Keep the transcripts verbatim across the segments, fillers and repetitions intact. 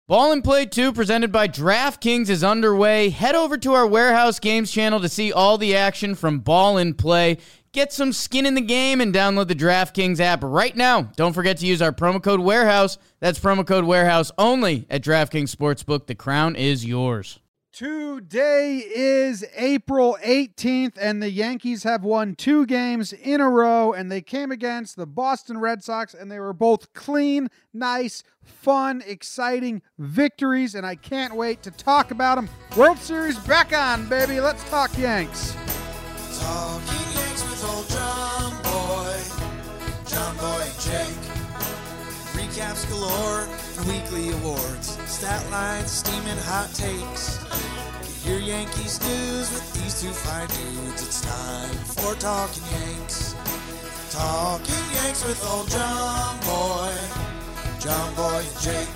Ball and Play two, presented by DraftKings, is underway. Head over to our Warehouse Games channel to see all the action from Ball and Play. Get some skin in the game and download the DraftKings app right now. Don't forget to use our promo code Warehouse. That's promo code Warehouse only at DraftKings Sportsbook. The crown is yours. Today is April eighteenth, and the Yankees have won two games in a row, and they came against the Boston Red Sox, and they were both clean, nice, fun, exciting victories, and I can't wait to talk about them. World Series back on, baby. Let's talk Yanks. Talking Yanks with old John Boy, John Boy and Jake. Recaps galore and weekly awards, stat lines, steaming hot takes. Your Yankees news with these two fine dudes. It's time for Talking Yanks. Talking Yanks with old John Boy, John Boy and Jake.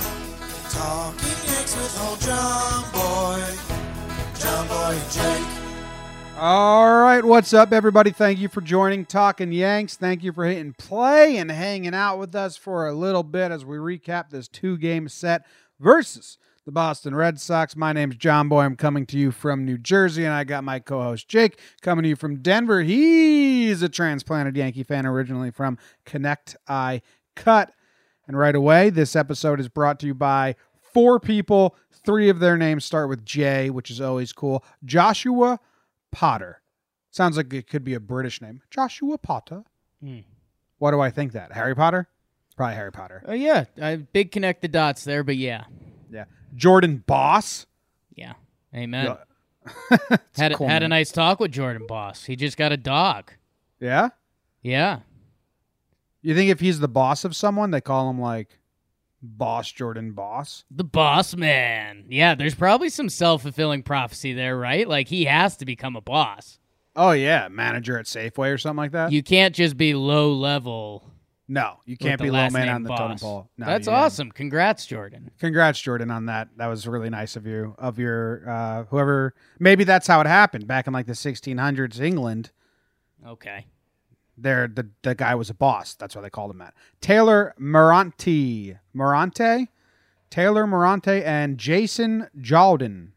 Talking Yanks with old John Boy, John Boy and Jake. All right, what's up, everybody? Thank you for joining Talking Yanks. Thank you for hitting play and hanging out with us for a little bit as we recap this two-game set versus the Boston Red Sox. My name's John Boy. I'm coming to you from New Jersey, and I got my co-host Jake coming to you from Denver. He's a transplanted Yankee fan originally from Connecticut. And right away, this episode is brought to you by four people. Three of their names start with J, which is always cool. Joshua Potter. Sounds like it could be a British name. Joshua Potter. Hmm. What do I think that? Harry Potter? Probably Harry Potter. Oh, yeah. I big connect the dots there, but yeah. Yeah. Jordan Boss. Yeah. Amen. Yeah. had, cool, had a man. nice talk with Jordan Boss. He just got a dog. Yeah? Yeah. You think if he's the boss of someone, they call him like Boss Jordan Boss? The boss man. Yeah, there's probably some self-fulfilling prophecy there, right? Like, he has to become a boss. Oh, yeah. Manager at Safeway or something like that? You can't just be low-level. No, you with can't the be low last man name on the boss. totem pole. No, That's you- awesome. Congrats, Jordan. Congrats, Jordan, on that. That was really nice of you, of your, uh, whoever, maybe that's how it happened back in like the sixteen hundreds England. Okay. There, the, the guy was a boss. That's why they called him that. Taylor Morante. Morante? Taylor Morante and Jason Jaldon.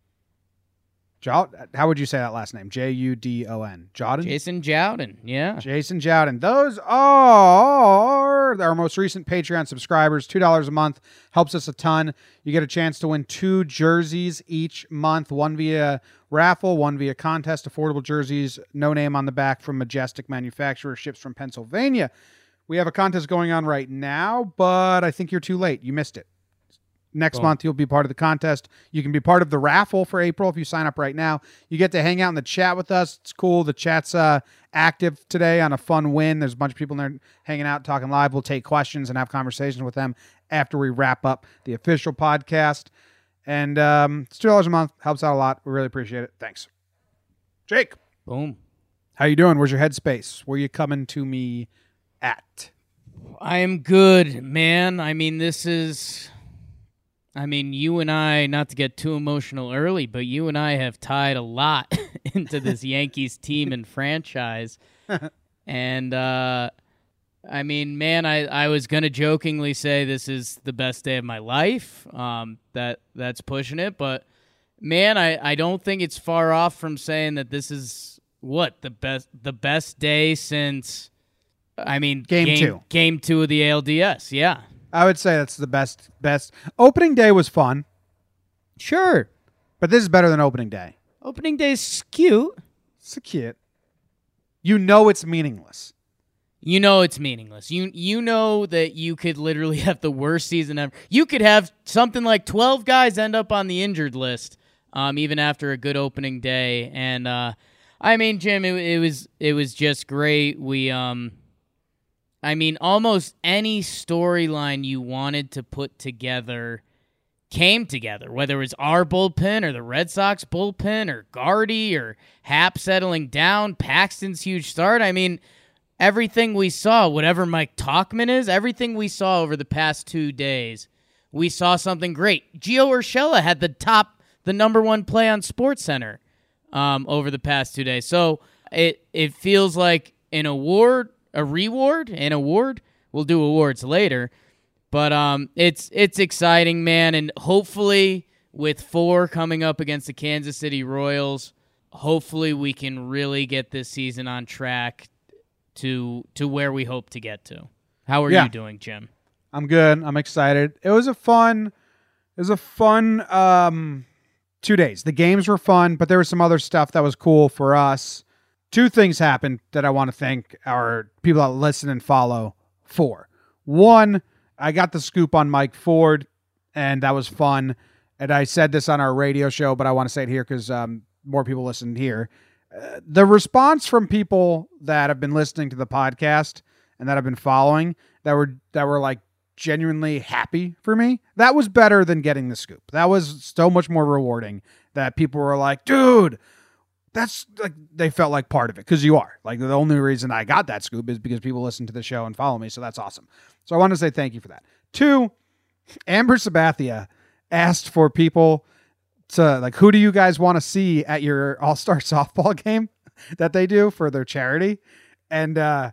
Jal- How would you say that last name? J U D O N. Jaldon? Jason Jowden. Yeah. Jason Jowden. Those are our most recent Patreon subscribers. two dollars a month. Helps us a ton. You get a chance to win two jerseys each month. One via raffle, one via contest. Affordable jerseys. No name on the back from Majestic Manufacturer. Ships from Pennsylvania. We have a contest going on right now, but I think you're too late. You missed it. Next Cool. month, you'll be part of the contest. You can be part of the raffle for April if you sign up right now. You get to hang out in the chat with us. It's cool. The chat's uh, active today on a fun win. There's a bunch of people in there hanging out, talking live. We'll take questions and have conversations with them after we wrap up the official podcast. And um, it's two dollars a month. Helps out a lot. We really appreciate it. Thanks. Jake, Boom. how you doing? Where's your headspace? Where you coming to me at? I am good, man. I mean, this is... I mean, you and I, not to get too emotional early, but you and I have tied a lot into this Yankees team and franchise. And, uh, I mean, man, I, I was going to jokingly say this is the best day of my life. Um, that that's pushing it. But, man, I, I don't think it's far off from saying that this is, what, the best the best day since, I mean, Game game two. Game two of the A L D S, yeah. I would say that's the best. Best opening day was fun, Sure. but this is better than opening day. Opening day's cute. It's a cute. You know it's meaningless. You know it's meaningless. You you know that you could literally have the worst season ever. You could have something like twelve guys end up on the injured list, um, even after a good opening day. And uh, I mean, Jim, it, it was it was just great. We um, I mean, almost any storyline you wanted to put together came together, whether it was our bullpen or the Red Sox bullpen or Gardy or Happ settling down, Paxton's huge start. I mean, everything we saw, whatever Mike Tauchman is, everything we saw over the past two days, we saw something great. Gio Urshela had the top, the number one play on SportsCenter um, over the past two days. So it it feels like an award, a reward, an award. We'll do awards later. But um, it's it's exciting, man, and hopefully with four coming up against the Kansas City Royals, hopefully we can really get this season on track to to where we hope to get to. How are Yeah. you doing, Jim? I'm good. I'm excited. It was a fun, it was a fun um, two days. The games were fun, but there was some other stuff that was cool for us. Two things happened that I want to thank our people that listen and follow for. One, I got the scoop on Mike Ford, and that was fun. And I said this on our radio show, but I want to say it here because um, more people listened here. Uh, the response from people that have been listening to the podcast and that have been following that were that were like genuinely happy for me, that was better than getting the scoop. That was so much more rewarding that people were like, dude, that's like, they felt like part of it, because you are. Like, the only reason I got that scoop is because people listen to the show and follow me, so that's awesome. So I want to say thank you for that. Two, Amber Sabathia asked for people to, like, who do you guys want to see at your All-Star softball game that they do for their charity? And uh,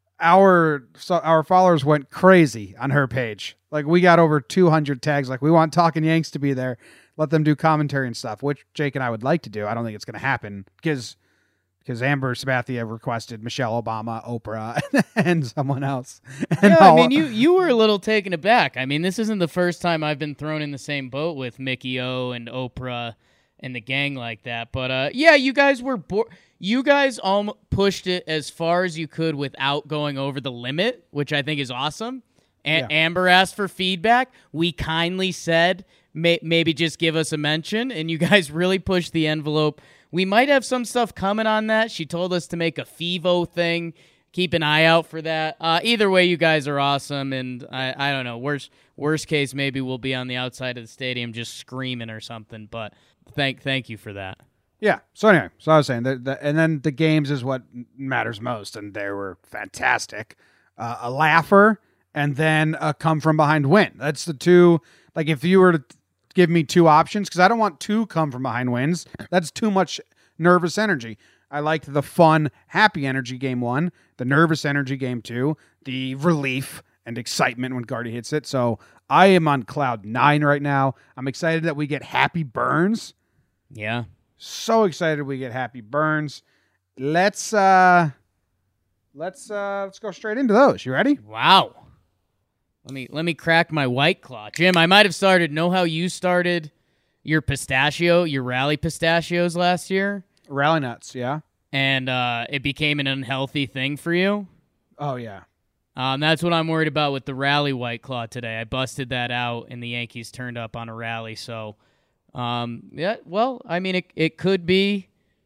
our so our followers went crazy on her page. Like, we got over two hundred tags. Like, we want Talkin' Yanks to be there. Let them do commentary and stuff, which Jake and I would like to do. I don't think it's going to happen because because Amber Sabathia requested Michelle Obama, Oprah, and someone else. And Yeah, I all- mean, you you were a little taken aback. I mean, this isn't the first time I've been thrown in the same boat with Mickey O and Oprah and the gang like that. But uh, yeah, you guys were bo- you guys all pushed it as far as you could without going over the limit, which I think is awesome. And Yeah. Amber asked for feedback. We kindly said may- maybe just give us a mention, and you guys really pushed the envelope. We might have some stuff coming on that. She told us to make a FIVO thing. Keep an eye out for that. Uh, either way, you guys are awesome, and I, I don't know. Worst worst case, maybe we'll be on the outside of the stadium just screaming or something. But thank thank you for that. Yeah. So anyway, so I was saying that, the, and then the games is what matters most, and they were fantastic. Uh, a laugher, and then a come from behind win. That's the two. Like, if you were to give me two options, because I don't want two come from behind wins. That's too much nervous energy. I liked the fun, happy energy game one, the nervous energy game two, the relief and excitement when Guardy hits it. So I am on cloud nine right now. I'm excited that we get Happy Burns. Yeah. So excited we get Happy Burns. Let's uh let's uh let's go straight into those. You ready? Wow. Let me let me crack my White Claw. Jim, I might have started, know how you started your pistachio, your rally pistachios last year? Rally nuts, yeah. And uh, it became an unhealthy thing for you? Oh yeah. Um, that's what I'm worried about with the rally White Claw today. I busted that out, and the Yankees turned up on a rally. So, um, yeah, well, I mean, it it could be,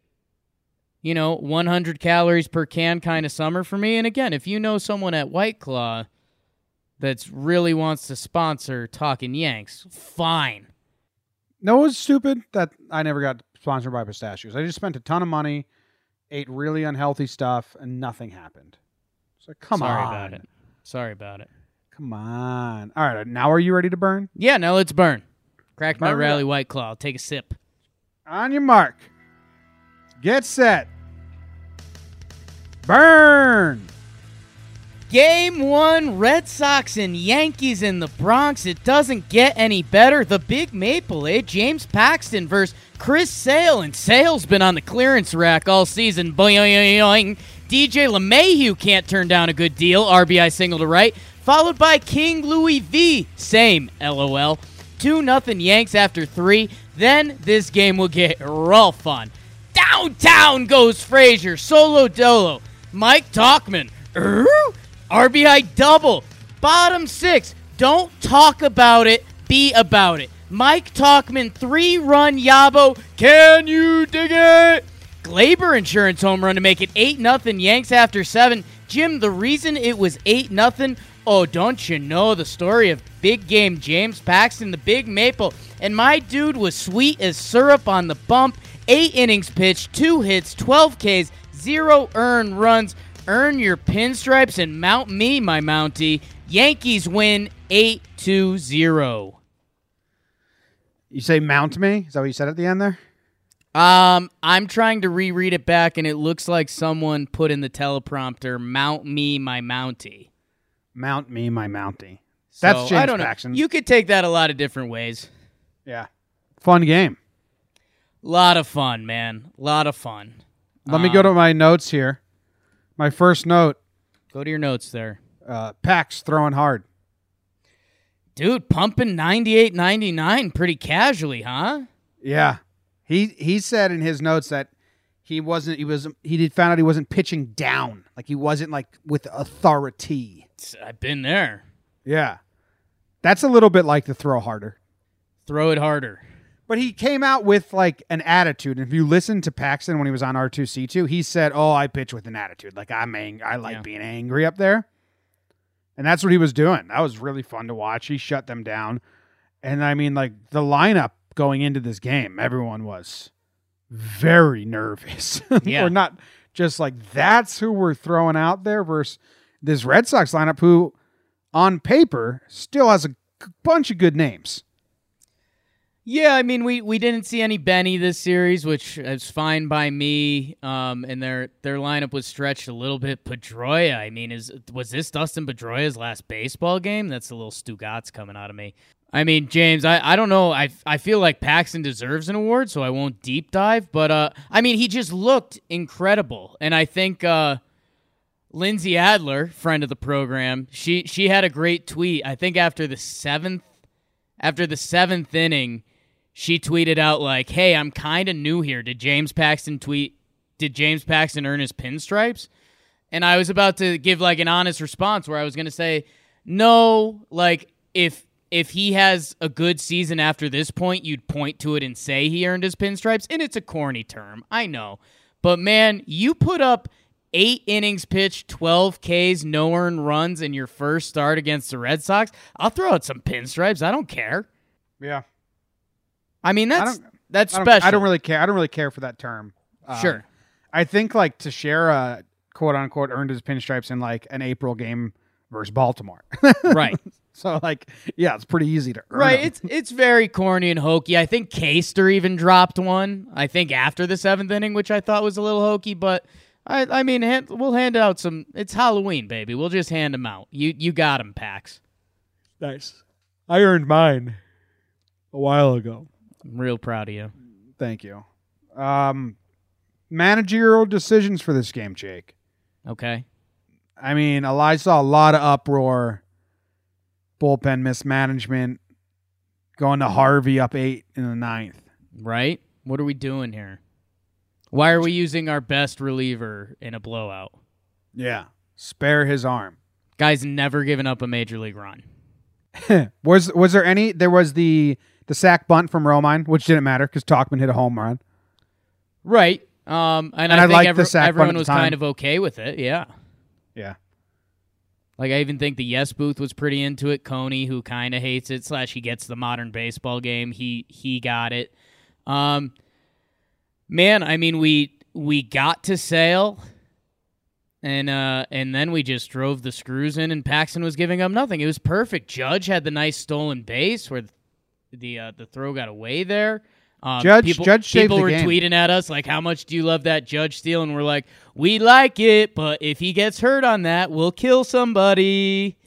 you know, one hundred calories per can kind of summer for me. And again, if you know someone at White Claw that really wants to sponsor Talkin' Yanks, fine. No, it was stupid that I never got sponsored by pistachios. I just spent a ton of money, ate really unhealthy stuff, and nothing happened. So come Sorry on. about it. Sorry about it. Come on. All right, now are you ready to burn? Yeah, now let's burn. Crack my Burn it rally up. White Claw. I'll take a sip. On your mark. Get set. Burn. Game one, Red Sox and Yankees in the Bronx. It doesn't get any better. The Big Maple, eh? James Paxton versus Chris Sale. And Sale's been on the clearance rack all season. Boing. D J LeMahieu can't turn down a good deal. R B I single to right. Followed by King Louis V. Same, LOL. two nothing Yanks after three. Then this game will get real fun. Downtown goes Frazier. Solo dolo. Mike Talkman. Er? R B I double. Bottom six. Don't talk about it. Be about it. Mike Talkman, three-run Yabo. Can you dig it? Glaber insurance home run to make it eight nothing Yanks after seven. Jim, the reason it was eight nothing, oh, don't you know the story of big game James Paxton, the Big Maple. And my dude was sweet as syrup on the bump. Eight innings pitched, two hits, twelve Ks, zero earned runs. Earn your pinstripes and mount me, my Mountie. Yankees win eight to zero. You say mount me? Is that what you said at the end there? Um, I'm trying to reread it back, and it looks like someone put in the teleprompter, mount me, my Mountie. Mount me, my Mountie. That's So, James I don't know. Paxton. You could take that a lot of different ways. Yeah. Fun game. Lot of fun, man. Lot of fun. Let me go Um, to my notes here. My first note, Go to your notes there. uh, Pax throwing hard. Dude, pumping ninety-eight ninety-nine pretty casually, huh? Yeah. He he said in his notes that he wasn't he was he did found out he wasn't pitching down. Like he wasn't like with authority. I've been there. Yeah. That's a little bit like the throw harder. Throw it harder. But he came out with like an attitude. And if you listen to Paxton when he was on R two C two, he said, "Oh, I pitch with an attitude. Like I'm ang- I like Yeah. being angry up there." And that's what he was doing. That was really fun to watch. He shut them down. And I mean, like the lineup going into this game, everyone was very nervous. Yeah. Or not just like that's who we're throwing out there versus this Red Sox lineup who on paper still has a g- bunch of good names. Yeah, I mean, we, we didn't see any Benny this series, which is fine by me. Um, and their their lineup was stretched a little bit. Pedroia, I mean, is was this Dustin Pedroia's last baseball game? That's a little Stugatz coming out of me. I mean, James, I, I don't know. I I feel like Paxton deserves an award, so I won't deep dive. But, uh, I mean, he just looked incredible. And I think uh, Lindsay Adler, friend of the program, she she had a great tweet. I think after the seventh after the seventh inning, she tweeted out like, "Hey, I'm kind of new here. Did James Paxton tweet? Did James Paxton earn his pinstripes?" And I was about to give like an honest response where I was going to say, "No, like if if he has a good season after this point, you'd point to it and say he earned his pinstripes." And it's a corny term, I know. But man, you put up eight innings pitched, twelve Ks, no earned runs in your first start against the Red Sox. I'll throw out some pinstripes. I don't care. Yeah. I mean, that's I don't- that's I don't, special. I don't really care. I don't really care for that term. Um, Sure. I think like Teixeira, quote unquote, earned his pinstripes in like an April game versus Baltimore. Right. So like, yeah, it's pretty easy to earn Right. them. It's it's very corny and hokey. I think Caster even dropped one, I think after the seventh inning, which I thought was a little hokey, but I I mean, hand, we'll hand out some. It's Halloween, baby. We'll just hand them out. You you got them, Pax. Nice. I earned mine a while ago. I'm real proud of you. Thank you. Um, managerial decisions for this game, Jake. Okay. I mean, I saw a lot of uproar, bullpen mismanagement, going to Harvey up eight in the ninth. Right? What are we doing here? Why are we using our best reliever in a blowout? Yeah. Spare his arm. Guy's never given up a major league run. was was there any? There was the the sack bunt from Romine, which didn't matter because Talkman hit a home run. Right. Um, and, And I, I think liked every, the sack bunt everyone at the was time. kind of okay with it. Yeah. Yeah. Like, I even think the Yes Booth was pretty into it. Coney, who kind of hates it, slash he gets the modern baseball game, he he got it. Um, man, I mean, we we got to Sale, and uh, and then we just drove the screws in, and Paxton was giving up nothing. It was perfect. Judge had the nice stolen base where the uh, the throw got away there. Um, Judge- people, Judge saved people the were game. tweeting at us like, "How much do you love that Judge steal?" And we're like, "We like it, but if he gets hurt on that, we'll kill somebody."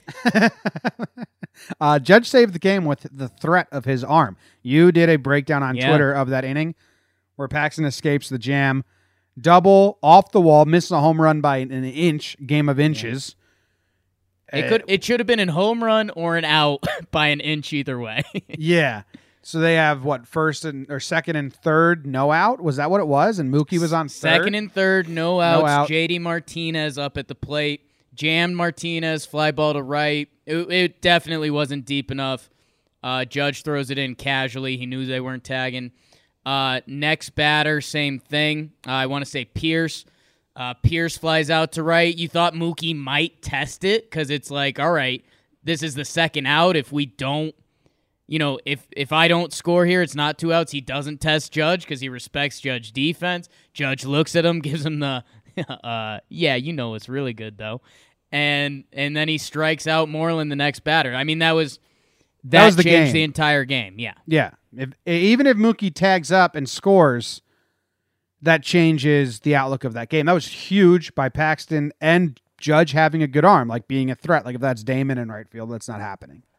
uh, Judge saved the game with the threat of his arm. You did a breakdown on Yeah. Twitter of that inning where Paxton escapes the jam. Double off the wall, misses a home run by an inch, game of inches. It Uh, could. It should have been an home run or an out by an inch either way. Yeah. So they have what, first and or second and third, no out? Was that what it was? And Mookie was on third? Second and third, no outs. out. J D Martinez up at the plate. Jammed Martinez, fly ball to right. It, it definitely wasn't deep enough. Uh, Judge throws it in casually. He knew they weren't tagging. Uh, next batter, same thing. Uh, I want to say Pierce. Uh, Pierce flies out to right. You thought Mookie might test it because it's like, all right, this is the second out. If we don't, you know, if if I don't score here, it's not two outs. He doesn't test Judge because he respects Judge defense. Judge looks at him, gives him the, uh, yeah, you know it's really good though, and and then he strikes out Moreland the next batter. I mean that was that, That was the changed game. the entire game. Yeah, Yeah. If, even if Mookie tags up and scores, that changes the outlook of that game. That was huge by Paxton and Judge having a good arm, like being a threat. Like if that's Damon in right field, that's not happening.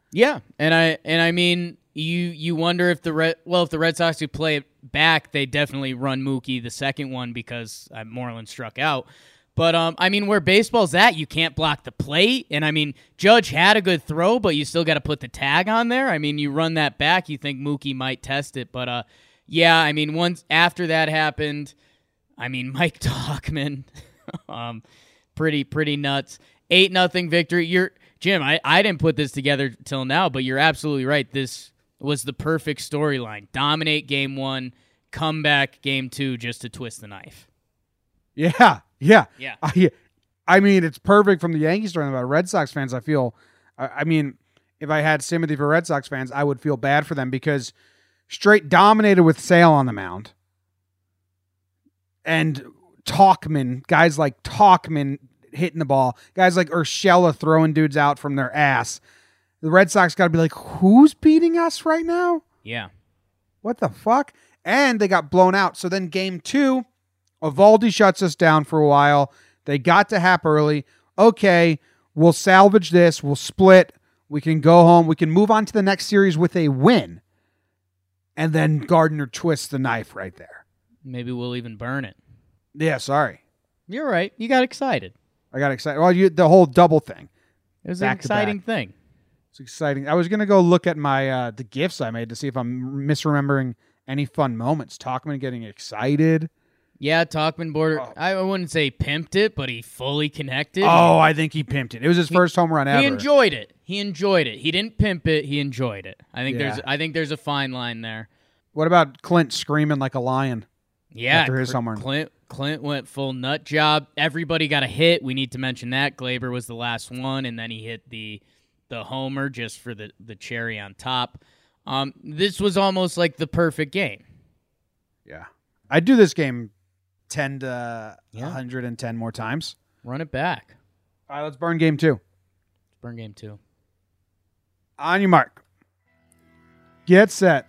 Yeah, and I and I mean, you you wonder if the Red well if the Red Sox could play it back, they definitely run Mookie the second one because uh, Moreland struck out. But um, I mean, where baseball's at, you can't block the plate, and I mean, Judge had a good throw, but you still got to put the tag on there. I mean, you run that back, you think Mookie might test it, but uh, yeah, I mean, once after that happened, I mean, Mike Tauchman, um, pretty pretty nuts, eight nothing victory. You're Jim. I I didn't put this together till now, but you're absolutely right. This was the perfect storyline: dominate game one, come back game two, just to twist the knife. Yeah, yeah, Yeah. I, I mean, it's perfect from the Yankees story about Red Sox fans. I feel, I, I mean, if I had sympathy for Red Sox fans, I would feel bad for them because straight dominated with Sale on the mound, and Tauchman, guys like Tauchman hitting the ball, guys like Urshela throwing dudes out from their ass. The Red Sox got to be like, who's beating us right now? Yeah. What the fuck? And they got blown out. So then game two, Eovaldi shuts us down for a while. They got to Hap early. Okay, we'll salvage this. We'll split. We can go home. We can move on to the next series with a win. And then Gardner twists the knife right there. Maybe we'll even burn it. Yeah, sorry. You're right. You got excited. I got excited. Well, you, the whole double thing. It was Back an to exciting back. thing. It's exciting. I was going to go look at my uh, the gifts I made to see if I'm misremembering any fun moments. Tauchman getting excited. Yeah, Tauchman border. Oh. I wouldn't say pimped it, but he fully connected. Oh, I think he pimped it. It was his He- first home run ever. He enjoyed it. He enjoyed it. He didn't pimp it. He enjoyed it. I think Yeah. there's. I think there's a fine line there. What about Clint screaming like a lion? Yeah, After his Cl- home run. Clint Clint went full nut job. Everybody got a hit. We need to mention that Glaber was the last one, and then he hit the the homer just for the the cherry on top. Um, this was almost like the perfect game. Yeah. I'd do this game ten to Yeah. one hundred ten more times. Run it back. All right, let's burn game two. Burn game two. On your mark. Get set.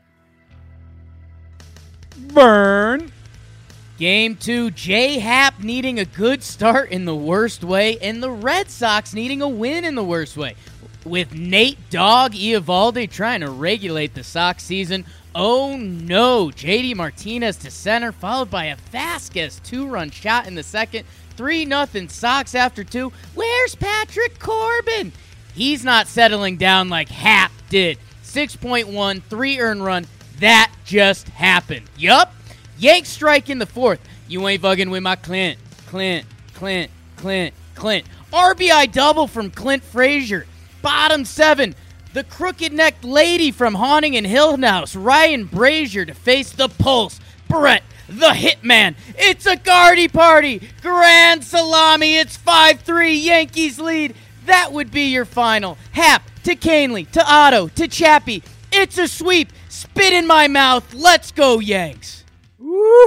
Burn. Game two, J-Hap needing a good start in the worst way, and the Red Sox needing a win in the worst way. With Nate Dogg Eovaldi trying to regulate the Sox season. Oh no, J D Martinez to center, followed by a Vasquez two-run shot in the second. three nothing Sox after two. Where's Patrick Corbin? He's not settling down like Hap did. six point one, three earned run. That just happened. Yup. Yanks strike in the fourth. You ain't fucking with my Clint. Clint, Clint, Clint, Clint. R B I double from Clint Frazier. Bottom seven. The crooked-necked lady from Haunting in Hill House, Ryan Brazier, to face the Pulse, Brett the Hitman. It's a Gardy party. Grand salami. It's five three. Yankees lead. That would be your final. Hap to Canely to Otto to Chappie. It's a sweep. Spit in my mouth. Let's go, Yanks. Woo!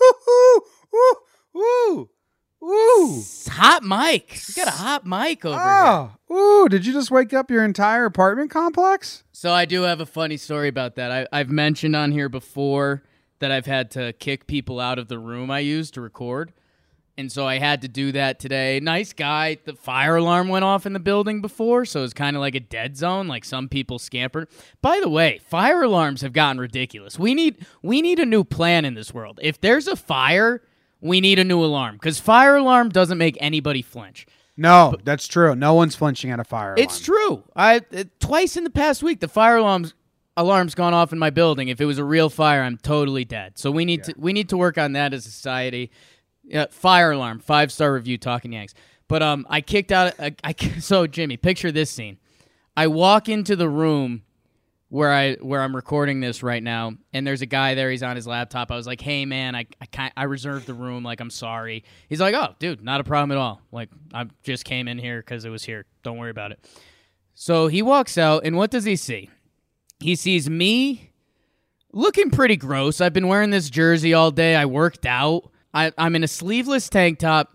Woo! Woo! Woo! It's hot mic. We got a hot mic over here. Oh, ooh! Did you just wake up your entire apartment complex? So I do have a funny story about that. I, I've mentioned on here before that I've had to kick people out of the room I use to record. And so I had to do that today. Nice guy. The fire alarm went off in the building before, so it's kind of like a dead zone, like some people scampered. By the way, fire alarms have gotten ridiculous. We need we need a new plan in this world. If there's a fire, we need a new alarm, because fire alarm doesn't make anybody flinch. No, that's true. No one's flinching at a fire alarm. It's true. I uh, twice in the past week, the fire alarms alarm's gone off in my building. If it was a real fire, I'm totally dead. So we need Yeah. to we need to work on that as a society. Yeah, fire alarm, five star review, Talking Yanks. But um, I kicked out. I, I so Jimmy, picture this scene. I walk into the room where I where I'm recording this right now, and there's a guy there. He's on his laptop. I was like, "Hey man, I I can't, I reserved the room. Like, I'm sorry." He's like, "Oh, dude, not a problem at all. Like, I just came in here because it was here. Don't worry about it." So he walks out, and what does he see? He sees me looking pretty gross. I've been wearing this jersey all day. I worked out. I, I'm in a sleeveless tank top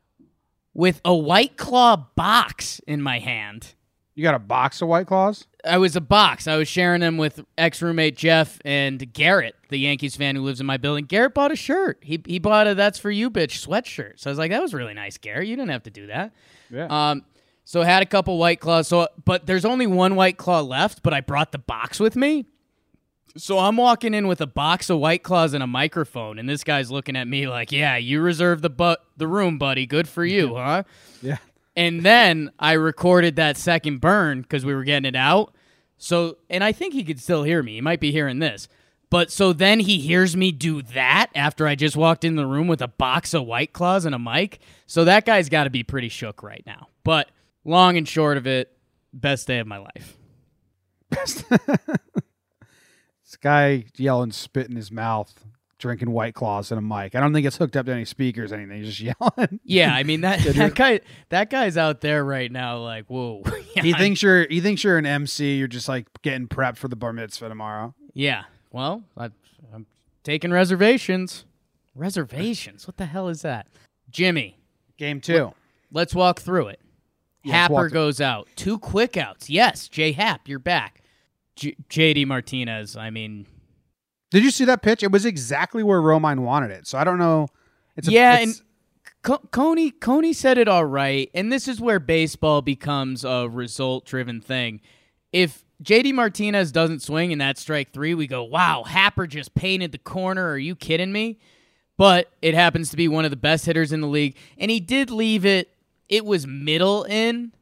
with a White Claw box in my hand. You got a box of White Claws? I was a box. I was sharing them with ex-roommate Jeff and Garrett, the Yankees fan who lives in my building. Garrett bought a shirt. He he bought a That's For You Bitch sweatshirt. So I was like, that was really nice, Garrett. You didn't have to do that. Yeah. Um, So I had a couple White Claws. So, but there's only one White Claw left, but I brought the box with me. So I'm walking in with a box of White Claws and a microphone, and this guy's looking at me like, yeah, you reserved the bu- the room, buddy. Good for you, huh? Yeah. And then I recorded that second burn because we were getting it out. So, and I think he could still hear me. He might be hearing this. But so then he hears me do that after I just walked in the room with a box of White Claws and a mic. So that guy's got to be pretty shook right now. But long and short of it, best day of my life. Best. This guy yelling, spit in his mouth, drinking White Claws and a mic. I don't think it's hooked up to any speakers or anything. He's just yelling. Yeah, I mean that that guy that guy's out there right now like, whoa. Yeah, he thinks you're he thinks you're an M C. You're just like getting prepped for the bar mitzvah tomorrow. Yeah. Well, I, I'm taking reservations. Reservations? What the hell is that? Jimmy. Game two. Let's walk through it. Yeah, Happer walk goes out. Two quick outs. Yes, J Hap, you're back. J- J D Martinez, I mean... Did you see that pitch? It was exactly where Romine wanted it. So I don't know. It's a, yeah, it's, and Co- Coney, Coney said it all right, and this is where baseball becomes a result-driven thing. If J D Martinez doesn't swing in that strike three, we go, wow, Happer just painted the corner. Are you kidding me? But it happens to be one of the best hitters in the league, and he did leave it. It was middle in,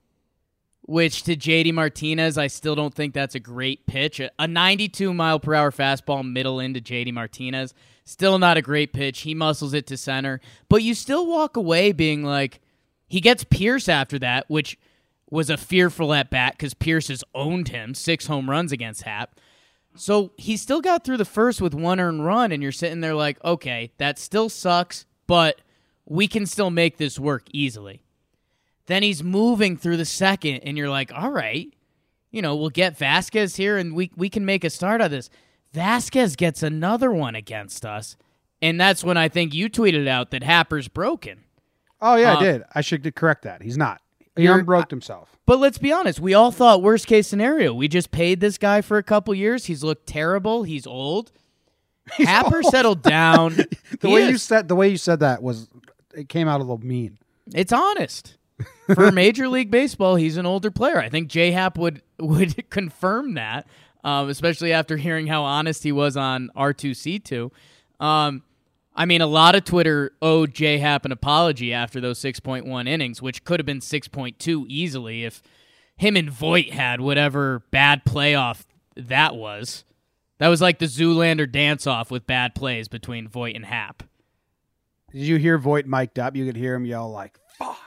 which to J D Martinez, I still don't think that's a great pitch. A ninety-two mile per hour fastball middle into J D Martinez, still not a great pitch. He muscles it to center. But you still walk away being like, he gets Pierce after that, which was a fearful at-bat because Pierce has owned him, six home runs against Hap. So he still got through the first with one earned run, and you're sitting there like, okay, that still sucks, but we can still make this work easily. Then he's moving through the second, and you're like, all right, you know, we'll get Vasquez here, and we we can make a start of this. Vasquez gets another one against us, and that's when I think you tweeted out that Happer's broken. Oh, yeah, Uh, I did. I should correct that. He's not. He You're- unbroked himself. But let's be honest, we all thought worst case scenario. We just paid this guy for a couple years. He's looked terrible. He's old. Happer old. settled down. The He way is. you said the way you said that was it came out a little mean. It's honest. For Major League Baseball, he's an older player. I think J-Hap would, would confirm that, um, especially after hearing how honest he was on R two C two. Um, I mean, a lot of Twitter owed J-Hap an apology after those six point one innings, which could have been six point two easily if him and Voit had whatever bad playoff that was. That was like the Zoolander dance-off with bad plays between Voit and Hap. Did you hear Voit mic'd up? You could hear him yell like, fuck.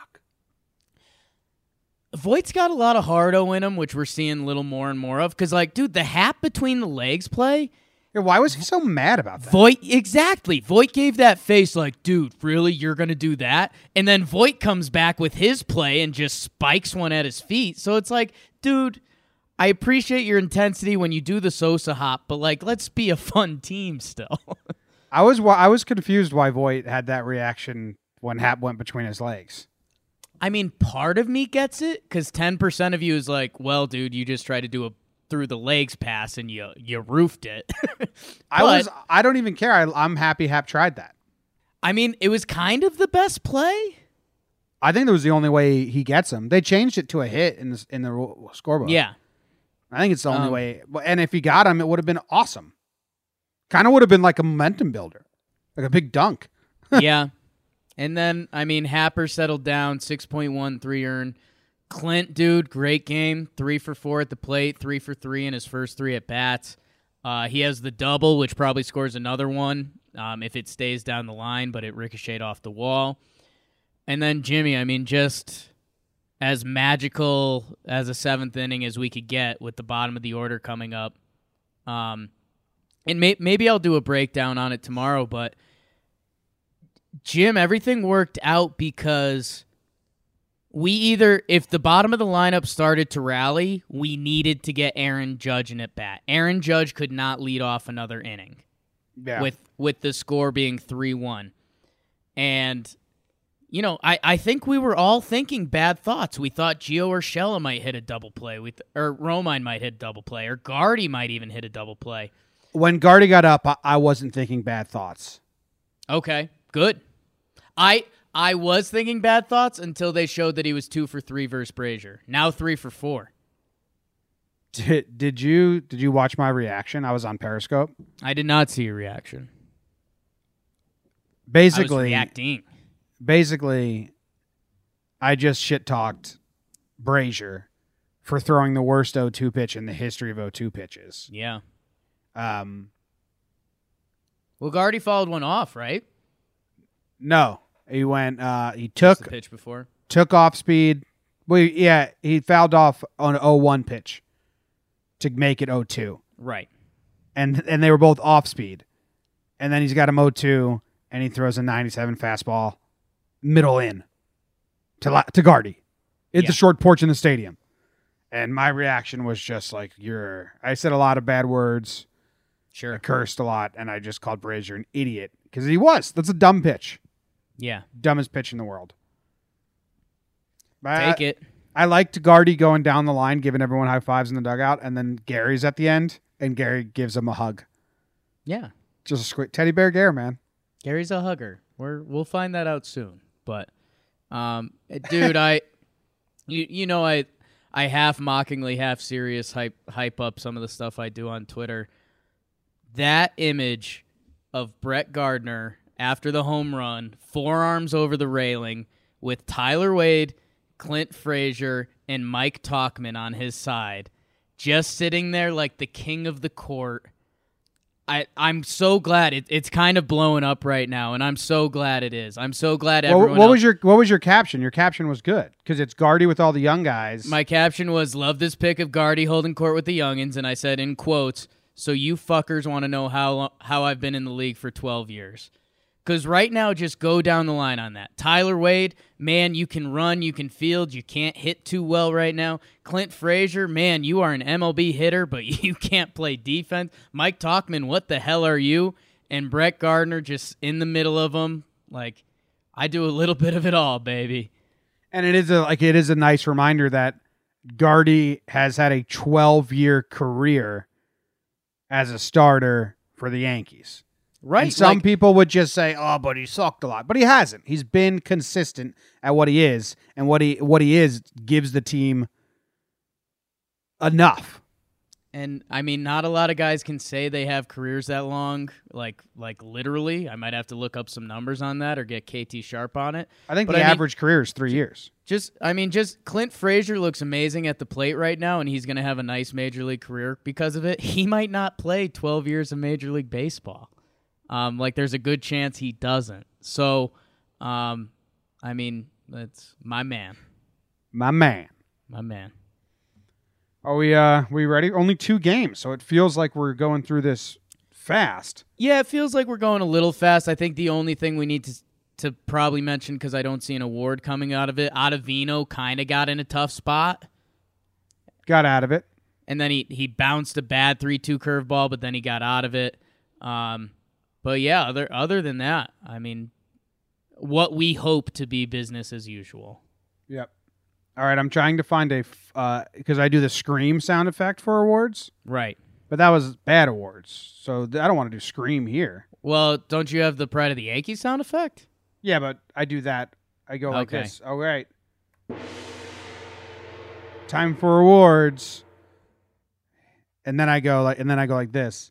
Voigt's got a lot of hard-o in him, which we're seeing a little more and more of. Because, like, dude, the Hap between the legs play, Yeah, why was he so mad about that? Voit, exactly. Voit gave that face like, dude, really? You're going to do that? And then Voit comes back with his play and just spikes one at his feet. So it's like, dude, I appreciate your intensity when you do the Sosa hop, but, like, let's be a fun team still. I was I was confused why Voit had that reaction when Hap went between his legs. I mean, part of me gets it, because ten percent of you is like, well, dude, you just tried to do a through the legs pass and you you roofed it. I was I don't even care. I, I'm happy Hap tried that. I mean, it was kind of the best play. I think that was the only way he gets him. They changed it to a hit in the, in the scorebook. Yeah. I think it's the only Um, way. And if he got him, it would have been awesome. Kind of would have been like a momentum builder, like a big dunk. Yeah. And then, I mean, Happer settled down, six point one, three earned. Clint, dude, great game. Three for four at the plate, three for three in his first three at bats. Uh, he has the double, which probably scores another one um, if it stays down the line, but it ricocheted off the wall. And then Jimmy, I mean, just as magical as a seventh inning as we could get with the bottom of the order coming up. Um, and may- maybe I'll do a breakdown on it tomorrow, but Jim, everything worked out because we either, if the bottom of the lineup started to rally, we needed to get Aaron Judge in at bat. Aaron Judge could not lead off another inning Yeah. with with the score being three one. And, you know, I, I think we were all thinking bad thoughts. We thought Gio Urshela might hit a double play, we th- or Romine might hit a double play, or Gardy might even hit a double play. When Gardy got up, I, I wasn't thinking bad thoughts. Okay, good. I I was thinking bad thoughts until they showed that he was two for three versus Brazier. Now three for four. Did, did you did you watch my reaction? I was on Periscope. I did not see your reaction. Basically, I was reacting. Basically, I just shit talked Brazier for throwing the worst oh two pitch in the history of oh two pitches. Yeah. Um. Well, Gardy followed one off, right? No, he went. Uh, he took the pitch before. Took off speed. Well, yeah, he fouled off on an oh one pitch to make it oh two. Right. And and they were both off speed. And then he's got him oh two, and he throws a ninety-seven fastball middle in to La- to Gardy. It's Yeah. a short porch in the stadium. And my reaction was just like, you're. I said a lot of bad words. Sure. I cursed a lot, and I just called Brazier an idiot because he was. That's a dumb pitch. Yeah. Dumbest pitch in the world. But Take I, it. I liked Gardy going down the line, giving everyone high fives in the dugout, and then Gary's at the end, and Gary gives him a hug. Yeah. Just a squ- teddy bear Gare, man. Gary's a hugger. We're we'll find that out soon. But, um, dude, I, you you know I, I half mockingly, half serious hype hype up some of the stuff I do on Twitter. That image of Brett Gardner after the home run, forearms over the railing, with Tyler Wade, Clint Frazier, and Mike Tauchman on his side, just sitting there like the king of the court. I, I'm so glad it, it's kind of blowing up right now, and I'm so glad it is. I'm so glad Well, everyone what else- was your What was your caption? Your caption was good because it's Gardy with all the young guys. My caption was, love this pic of Gardy holding court with the youngins, and I said in quotes, so you fuckers want to know how lo- how I've been in the league for twelve years. Because right now, just go down the line on that. Tyler Wade, man, you can run, you can field, you can't hit too well right now. Clint Frazier, man, you are an M L B hitter, but you can't play defense. Mike Tauchman, what the hell are you? And Brett Gardner just in the middle of them. Like, I do a little bit of it all, baby. And it is a like it is a nice reminder that Gardy has had a twelve year career as a starter for the Yankees. Right. And some like, people would just say, "Oh, but he sucked a lot," but he hasn't. He's been consistent at what he is, and what he what he is gives the team enough. And I mean, not a lot of guys can say they have careers that long, like like literally. I might have to look up some numbers on that or get K T Sharp on it. I think But the I mean- average career is three years. Just, I mean, just Clint Frazier looks amazing at the plate right now, and he's going to have a nice major league career because of it. He might not play twelve years of Major League Baseball. Um, like, there's a good chance he doesn't. So, um, I mean, that's my man, My man. my man. Are we uh we ready? Only two games, so it feels like we're going through this fast. Yeah, it feels like we're going a little fast. I think the only thing we need to to probably mention, because I don't see an award coming out of it, Ottavino kind of got in a tough spot. Got out of it. And then he, he bounced a bad three two curveball, but then he got out of it. Um, but yeah, other other than that, I mean, what we hope to be business as usual. Yep. All right, I'm trying to find a f- uh because I do the scream sound effect for awards, Right. but that was bad awards, so th- I don't want to do scream here. Well, don't you have the Pride of the Yankees sound effect? Yeah, but I do that. I go like Okay. this. All right. Time for awards. And then I go like and then I go like this.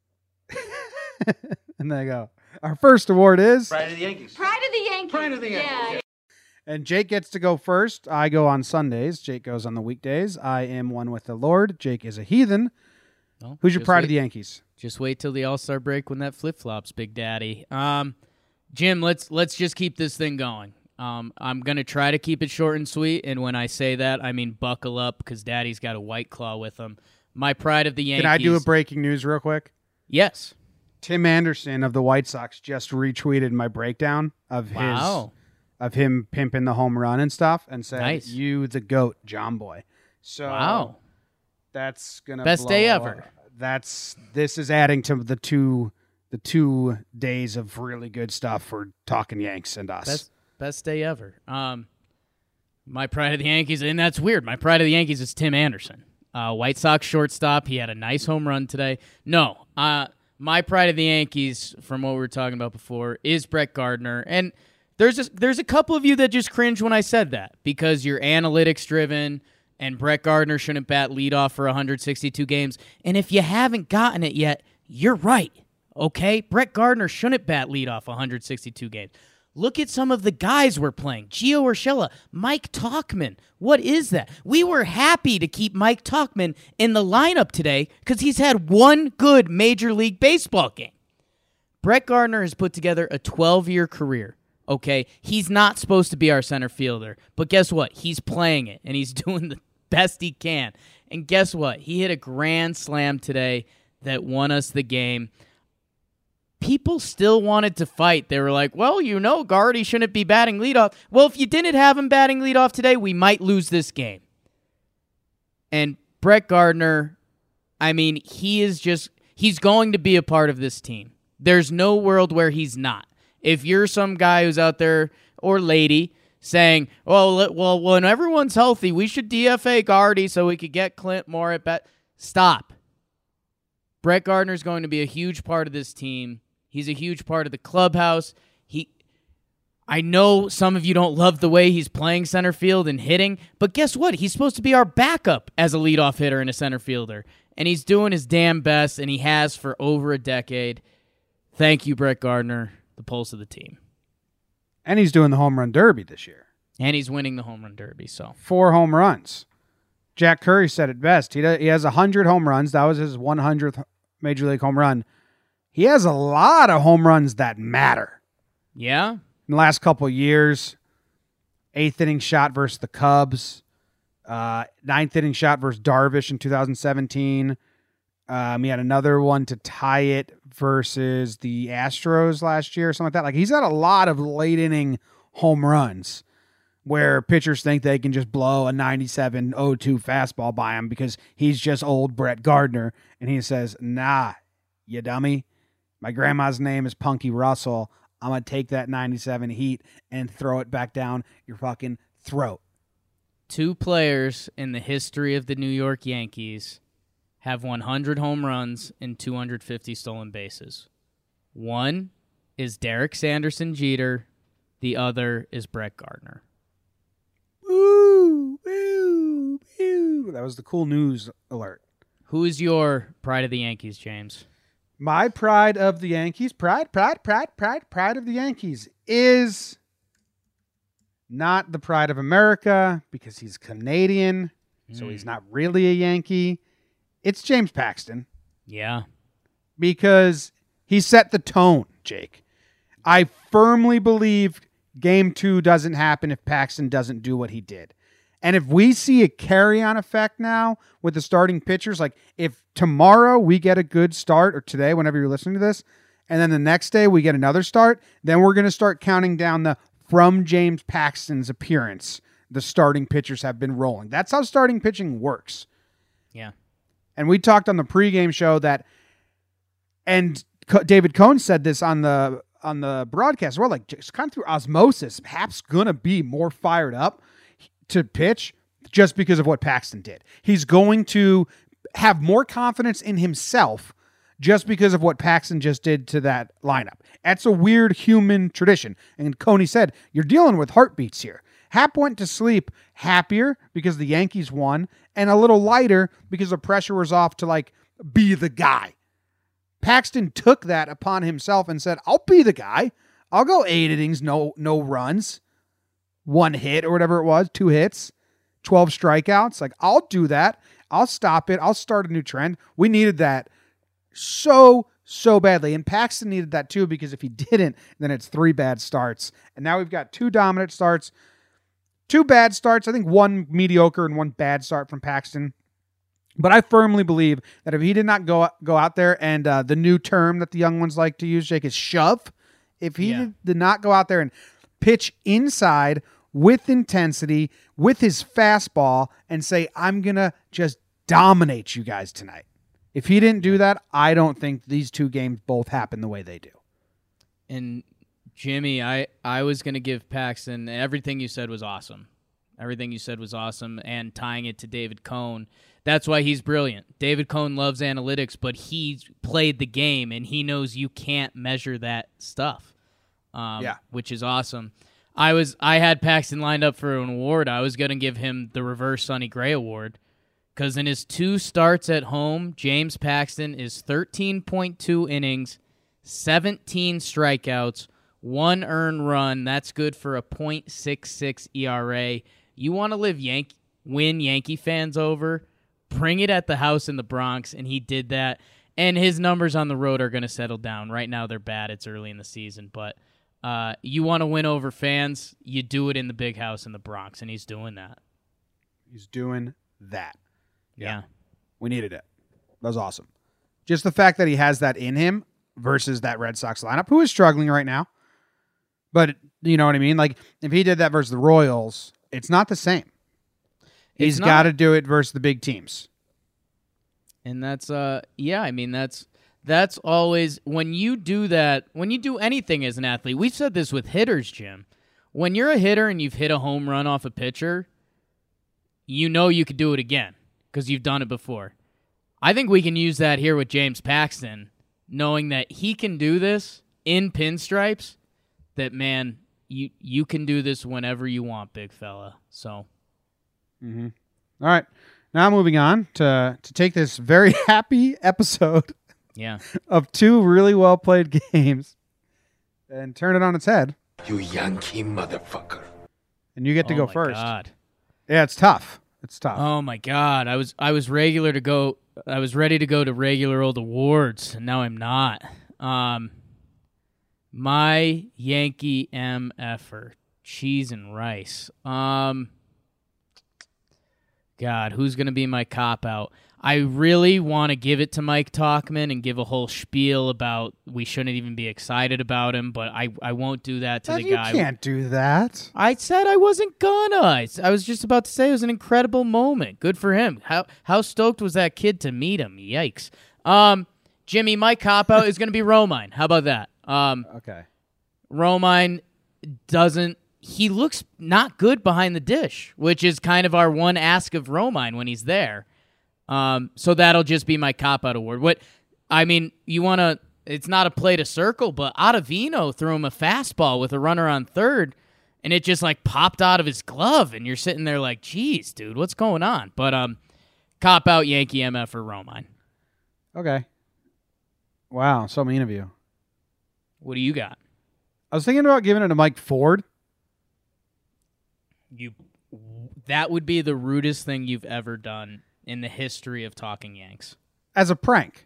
And then I go, our first award is Pride of the Yankees. Pride of the Yankees. Pride of the Yankees. Yeah. and Jake gets to go first. I go on Sundays. Jake goes on the weekdays. I am one with the Lord. Jake is a heathen. No, Who's your just pride wait- of the Yankees? Just wait till the All-Star break when that flip-flops, Big Daddy. Um, Jim, let's let's just keep this thing going. Um, I'm going to try to keep it short and sweet, and when I say that, I mean buckle up because Daddy's got a White Claw with him. My pride of the Yankees. Can I do a breaking news real quick? Yes. Tim Anderson of the White Sox just retweeted my breakdown of his Wow. of him pimping the home run and stuff and said, Nice. "You the goat, John Boy." So Wow. that's gonna Best blow day up. ever. That's this is adding to the two the two days of really good stuff for talking Yanks and us. Best best day ever. Um, my pride of the Yankees, and that's weird. My pride of the Yankees is Tim Anderson, uh, White Sox shortstop. He had a nice home run today. No, uh, my pride of the Yankees, from what we were talking about before, is Brett Gardner. And There's a, there's a couple of you that just cringe when I said that because you're analytics driven and Brett Gardner shouldn't bat leadoff for one hundred sixty-two games. And if you haven't gotten it yet, you're right. Okay? Brett Gardner shouldn't bat leadoff one hundred sixty-two games. Look at some of the guys we're playing. Gio Urshela, Mike Tauchman. What is that? We were happy to keep Mike Tauchman in the lineup today because he's had one good Major League Baseball game. Brett Gardner has put together a twelve-year career, okay? He's not supposed to be our center fielder, but guess what? He's playing it, and he's doing the best he can. And guess what? He hit a grand slam today that won us the game. People still wanted to fight. They were like, well, you know, Gardy shouldn't be batting leadoff. Well, if you didn't have him batting leadoff today, we might lose this game. And Brett Gardner, I mean, he is just, he's going to be a part of this team. There's no world where he's not. If you're some guy who's out there, or lady, saying, well, well, when everyone's healthy, we should D F A Gardy so we could get Clint more at bat. Stop. Brett Gardner is going to be a huge part of this team. He's a huge part of the clubhouse. He, I know some of you don't love the way he's playing center field and hitting, but guess what? He's supposed to be our backup as a leadoff hitter and a center fielder, and he's doing his damn best, and he has for over a decade. Thank you, Brett Gardner, the pulse of the team. And he's doing the home run derby this year. And he's winning the home run derby. So Four home runs. Jack Curry said it best. He, does, he has one hundred home runs. That was his one hundredth Major League home run. He has a lot of home runs that matter. Yeah? In the last couple of years, eighth inning shot versus the Cubs, uh, ninth inning shot versus Darvish in two thousand seventeen. Um, he had another one to tie it versus the Astros last year or something like that. Like, he's had a lot of late inning home runs where pitchers think they can just blow a ninety-seven oh two fastball by him because he's just old Brett Gardner. And he says, nah, you dummy. My grandma's name is Punky Russell. I'm going to take that ninety-seven heat and throw it back down your fucking throat. Two players in the history of the New York Yankees have one hundred home runs and two hundred fifty stolen bases. One is Derek Sanderson Jeter. The other is Brett Gardner. Woo, woo, woo. That was the cool news alert. Who is your pride of the Yankees, James? My pride of the Yankees, pride, pride, pride, pride, pride of the Yankees is not the pride of America because he's Canadian, mm. so he's not really a Yankee. It's James Paxton. Yeah. Because he set the tone, Jake. I firmly believe game two doesn't happen if Paxton doesn't do what he did. And if we see a carry-on effect now with the starting pitchers, like if tomorrow we get a good start, or today, whenever you're listening to this, and then the next day we get another start, then we're going to start counting down the from James Paxton's appearance, the starting pitchers have been rolling. That's how starting pitching works. Yeah. And we talked on the pregame show that, and David Cohn said this on the on the broadcast, we're like, just kind of through osmosis, Hap's going to be more fired up to pitch just because of what Paxton did. He's going to have more confidence in himself just because of what Paxton just did to that lineup. That's a weird human tradition. And Coney said, you're dealing with heartbeats here. Hap went to sleep happier because the Yankees won and a little lighter because the pressure was off to like be the guy. Paxton took that upon himself and said, I'll be the guy. I'll go eight innings, no no runs. One hit or whatever it was, two hits, twelve strikeouts. Like, I'll do that. I'll stop it. I'll start a new trend. We needed that so, so badly. And Paxton needed that too, because if he didn't, then it's three bad starts. And now we've got two dominant starts, two bad starts. I think one mediocre and one bad start from Paxton. But I firmly believe that if he did not go, go out there and uh, the new term that the young ones like to use, Jake, is shove. If he yeah. did, did not go out there and pitch inside with intensity, with his fastball, and say, I'm going to just dominate you guys tonight. If he didn't do that, I don't think these two games both happen the way they do. And Jimmy, I, I was going to give Paxton, everything you said was awesome. Everything you said was awesome, and tying it to David Cohn, that's why he's brilliant. David Cohn loves analytics, but he's played the game, and he knows you can't measure that stuff, um, yeah. which is awesome. I was I had Paxton lined up for an award. I was going to give him the reverse Sonny Gray award because in his two starts at home, James Paxton is thirteen point two innings, seventeen strikeouts, one earned run. That's good for a point six six E R A. You want to live Yankee win Yankee fans over? Bring it at the house in the Bronx, and he did that. And his numbers on the road are going to settle down. Right now they're bad. It's early in the season, but uh, you want to win over fans, you do it in the big house in the Bronx, and he's doing that. He's doing that. Yeah. yeah. We needed it. That was awesome. Just the fact that he has that in him versus that Red Sox lineup, who is struggling right now. But, you know what I mean? Like, if he did that versus the Royals, it's not the same. He's got to do it versus the big teams. And that's, uh, yeah, I mean, that's that's always, when you do that, when you do anything as an athlete, we've said this with hitters, Jim. When you're a hitter and you've hit a home run off a pitcher, you know you could do it again because you've done it before. I think we can use that here with James Paxton, knowing that he can do this in pinstripes, that, man, you, you can do this whenever you want, big fella. So... Mm-hmm. All right. Now moving on to to take this very happy episode yeah. of two really well played games and turn it on its head. You Yankee motherfucker. And you get to oh go my first. God. Yeah, it's tough. It's tough. Oh my God. I was I was regular to go I was ready to go to regular old awards, and now I'm not. Um my Yankee M F-er, cheese and rice. Um God, who's going to be my cop-out? I really want to give it to Mike Tauchman and give a whole spiel about we shouldn't even be excited about him, but I, I won't do that to well, the you guy. You can't do that. I said I wasn't gonna. I, I was just about to say it was an incredible moment. Good for him. How how stoked was that kid to meet him? Yikes. Um, Jimmy, my cop-out is going to be Romine. How about that? Um, okay. Romine doesn't... He looks not good behind the dish, which is kind of our one ask of Romine when he's there. Um, so that'll just be my cop-out award. What I mean, you want to, it's not a play to circle, but Ottavino threw him a fastball with a runner on third, and it just like popped out of his glove, and you're sitting there like, geez, dude, what's going on? But um, cop-out Yankee M F for Romine. Okay. Wow, so mean of you. What do you got? I was thinking about giving it to Mike Ford. You, that would be the rudest thing you've ever done in the history of Talking Yanks. As a prank.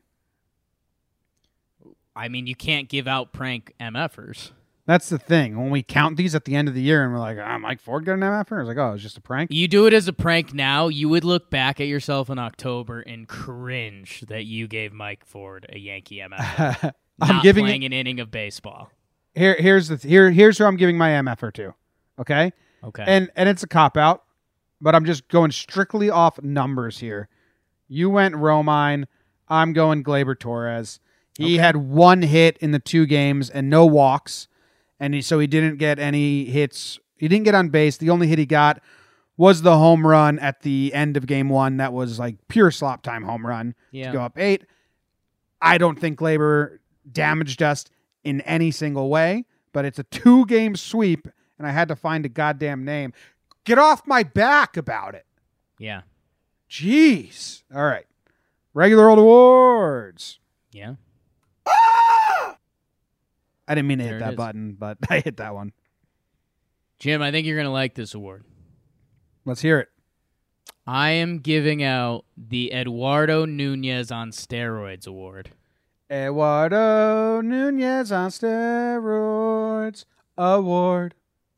I mean, you can't give out prank M F-ers. That's the thing. When we count these at the end of the year and we're like, ah, Mike Ford got an M F-er? I was like, oh, it was just a prank? You do it as a prank now, you would look back at yourself in October and cringe that you gave Mike Ford a Yankee M F-er. I'm not giving playing it, an inning of baseball. Here, here's the th- here, here's who I'm giving my M F-er to. Okay? Okay. And and it's a cop-out, but I'm just going strictly off numbers here. You went Romine. I'm going Gleyber Torres. He Okay. had one hit in the two games and no walks, and he, so he didn't get any hits. He didn't get on base. The only hit he got was the home run at the end of game one. That was like pure slop time home run Yeah. to go up eight. I don't think Gleyber damaged us in any single way, but it's a two-game sweep, and I had to find a goddamn name. Get off my back about it. Yeah. Jeez. All right. Regular old awards. Yeah. I didn't mean to There hit it that is. button, but I hit that one. Jim, I think you're going to like this award. Let's hear it. I am giving out the Eduardo Nunez on steroids award. Eduardo Nunez on steroids award.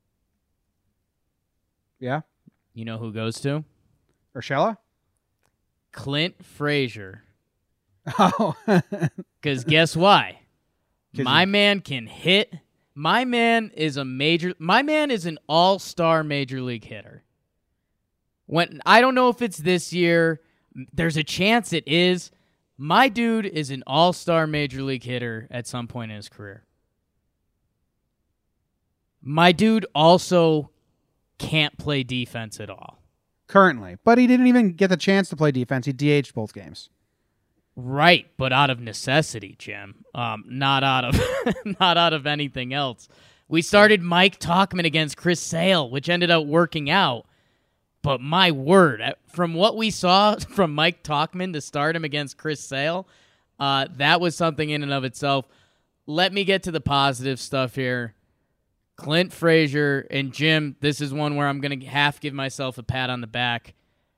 Yeah? You know who goes to? Urshela? Clint Frazier. Oh. Because guess why? 'Cause My he- man can hit. My man is a major. My man is an all-star major league hitter. When I don't know if it's this year. There's a chance it is. My dude is an all-star major league hitter at some point in his career. My dude also can't play defense at all. Currently. But he didn't even get the chance to play defense. He D H'd both games. Right, but out of necessity, Jim. Um, not out of not out of anything else. We started Mike Talkman against Chris Sale, which ended up working out. But my word, from what we saw from Mike Talkman to start him against Chris Sale, uh, that was something in and of itself. Let me get to the positive stuff here. Clint Frazier and Jim, this is one where I'm going to half give myself a pat on the back.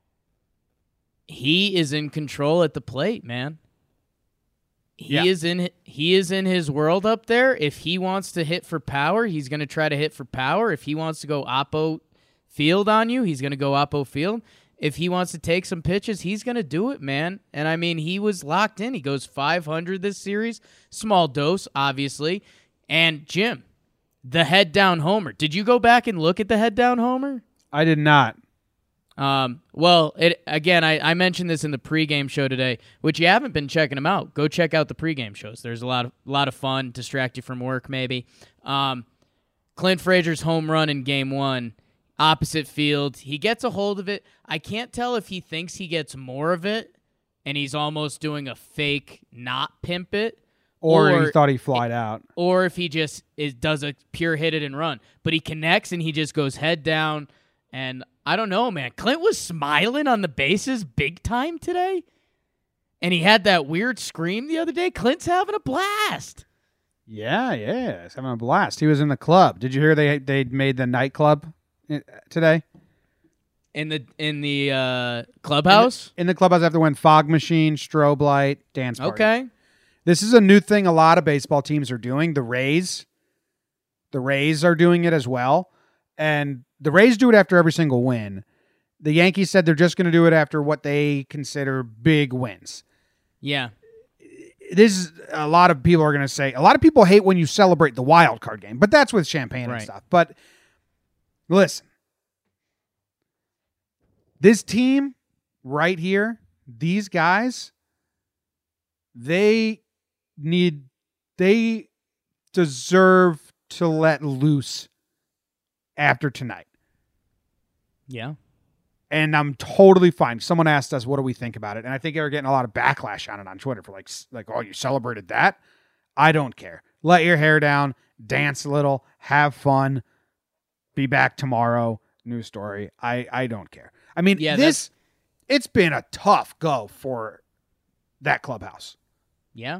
He is in control at the plate, man. He yeah. is in he is in his world up there. If he wants to hit for power, he's going to try to hit for power. If he wants to go oppo field on you, he's going to go oppo field. If he wants to take some pitches, he's going to do it, man. And I mean, he was locked in. He goes five hundred this series. Small dose, obviously. And Jim, the head down homer. Did you go back and look at the head down homer? I did not. Um, well, it again, I, I mentioned this in the pregame show today, which you haven't been checking them out. Go check out the pregame shows. There's a lot of lot of fun, distract you from work maybe. Um, Clint Frazier's home run in game one, opposite field. He gets a hold of it. I can't tell if he thinks he gets more of it, and he's almost doing a fake not pimp it, Or, or he thought he flied out. or if he just is, does a pure hit it and run. But he connects and he just goes head down. And I don't know, man. Clint was smiling on the bases big time today. And he had that weird scream the other day. Clint's having a blast. Yeah, yeah. He's having a blast. He was in the club. Did you hear they they made the nightclub today? In the in the uh, clubhouse? In the, in the clubhouse, after went fog machine, strobe light, dance party. Okay. This is a new thing a lot of baseball teams are doing. The Rays, the Rays are doing it as well. And the Rays do it after every single win. The Yankees said they're just going to do it after what they consider big wins. Yeah. This is a lot of people are going to say, a lot of people hate when you celebrate the wild card game, but that's with champagne Right. and stuff. But listen, this team right here, these guys, they need, they deserve to let loose after tonight. Yeah. And I'm totally fine. Someone asked us, what do we think about it? And I think they were getting a lot of backlash on it on Twitter for like, like, oh, you celebrated that? I don't care. Let your hair down, dance a little, have fun, be back tomorrow. New story. I, I don't care. I mean, Yeah, this, it's been a tough go for that clubhouse. Yeah.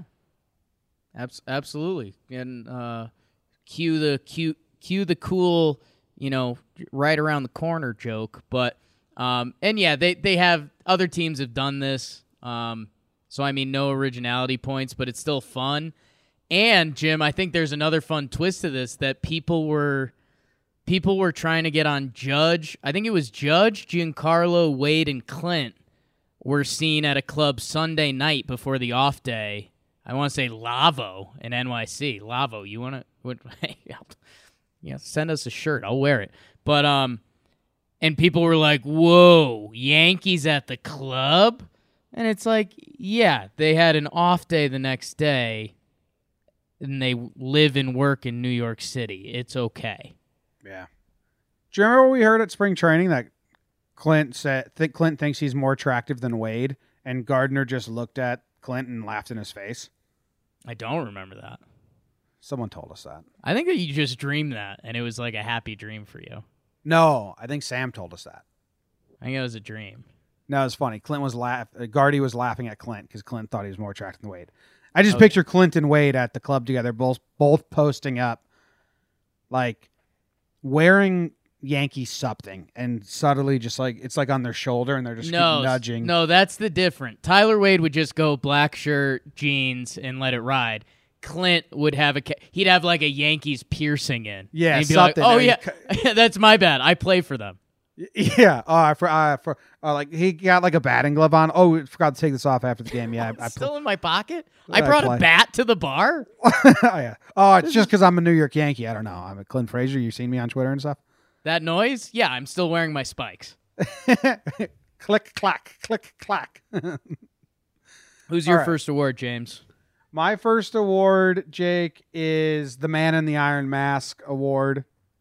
Abs- absolutely. And uh, cue the cue, cue the cool, you know, right around the corner joke. But um, and yeah, they they have other teams have done this. Um, so I mean, no originality points, but it's still fun. And Jim, I think there's another fun twist to this that people were people were trying to get on Judge. I think it was Judge, Giancarlo, Wade, and Clint were seen at a club Sunday night before the off day. I want to say Lavo in N Y C. Lavo, you want to? Yeah, send us a shirt. I'll wear it. But um, and people were like, "Whoa, Yankees at the club," and it's like, yeah, they had an off day the next day, and they live and work in New York City. It's okay. Yeah. Do you remember what we heard at spring training that Clint said? Think Clint thinks he's more attractive than Wade, and Gardner just looked at Clint and laughed in his face. I don't remember that. Someone told us that. I think that you just dreamed that, and it was like a happy dream for you. No, I think Sam told us that. I think it was a dream. No, it's funny. Clint was laugh. Uh, Gardy was laughing at Clint because Clint thought he was more attractive than Wade. I just Okay. picture Clint and Wade at the club together, both both posting up, like wearing Yankee something, and subtly just like it's like on their shoulder, and they're just No, keep nudging. no, that's the different. Tyler Wade would just go black shirt, jeans, and let it ride. Clint would have a ca- he'd have like a Yankees piercing in. Yeah, and he'd be something. like, "Oh Or yeah, he that's my bad. I play for them." Yeah. Oh, I for, uh, for uh, like he got like a batting glove on. Oh, I forgot to take this off after the game. Yeah, I, I It's still pl- in my pocket. I I brought play. a bat to the bar. oh yeah. Oh, it's just because I'm a New York Yankee. I don't know. I'm a Clint Frazier. You've seen me on Twitter and stuff. That noise? Yeah, I'm still wearing my spikes. Click clack, click clack. Who's your All right. first award, James? My first award, Jake, is the Man in the Iron Mask award.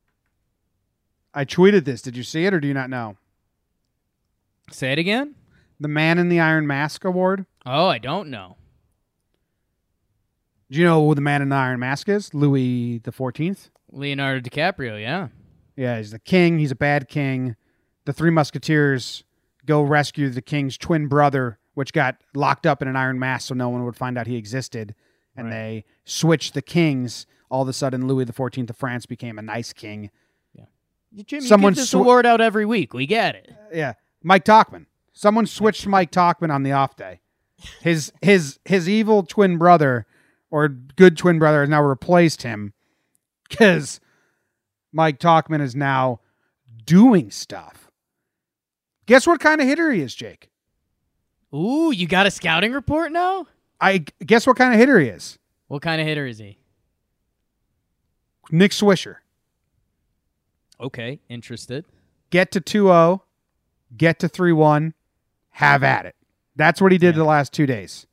I tweeted this. Did you see it or do you not know? Say it again. The Man in the Iron Mask award. Oh, I don't know. Do you know who the man in the iron mask is? Louis the fourteenth? Leonardo DiCaprio, yeah. Yeah, he's the king. He's a bad king. The Three Musketeers go rescue the king's twin brother, which got locked up in an iron mask so no one would find out he existed. And Right. they switched the kings. All of a sudden, Louis the fourteenth of France became a nice king. Jim, you Someone give this sw- award out every week. We get it. Yeah, Mike Talkman. Someone switched Mike Talkman on the off day. His his his evil twin brother, or good twin brother, has now replaced him because Mike Talkman is now doing stuff. Guess what kind of hitter he is, Jake? Ooh, you got a scouting report now? I guess what kind of hitter he is. What kind of hitter is he? Nick Swisher. Okay, interested. Get to two oh, get to three one, have at it. That's what he did Yeah. the last two days.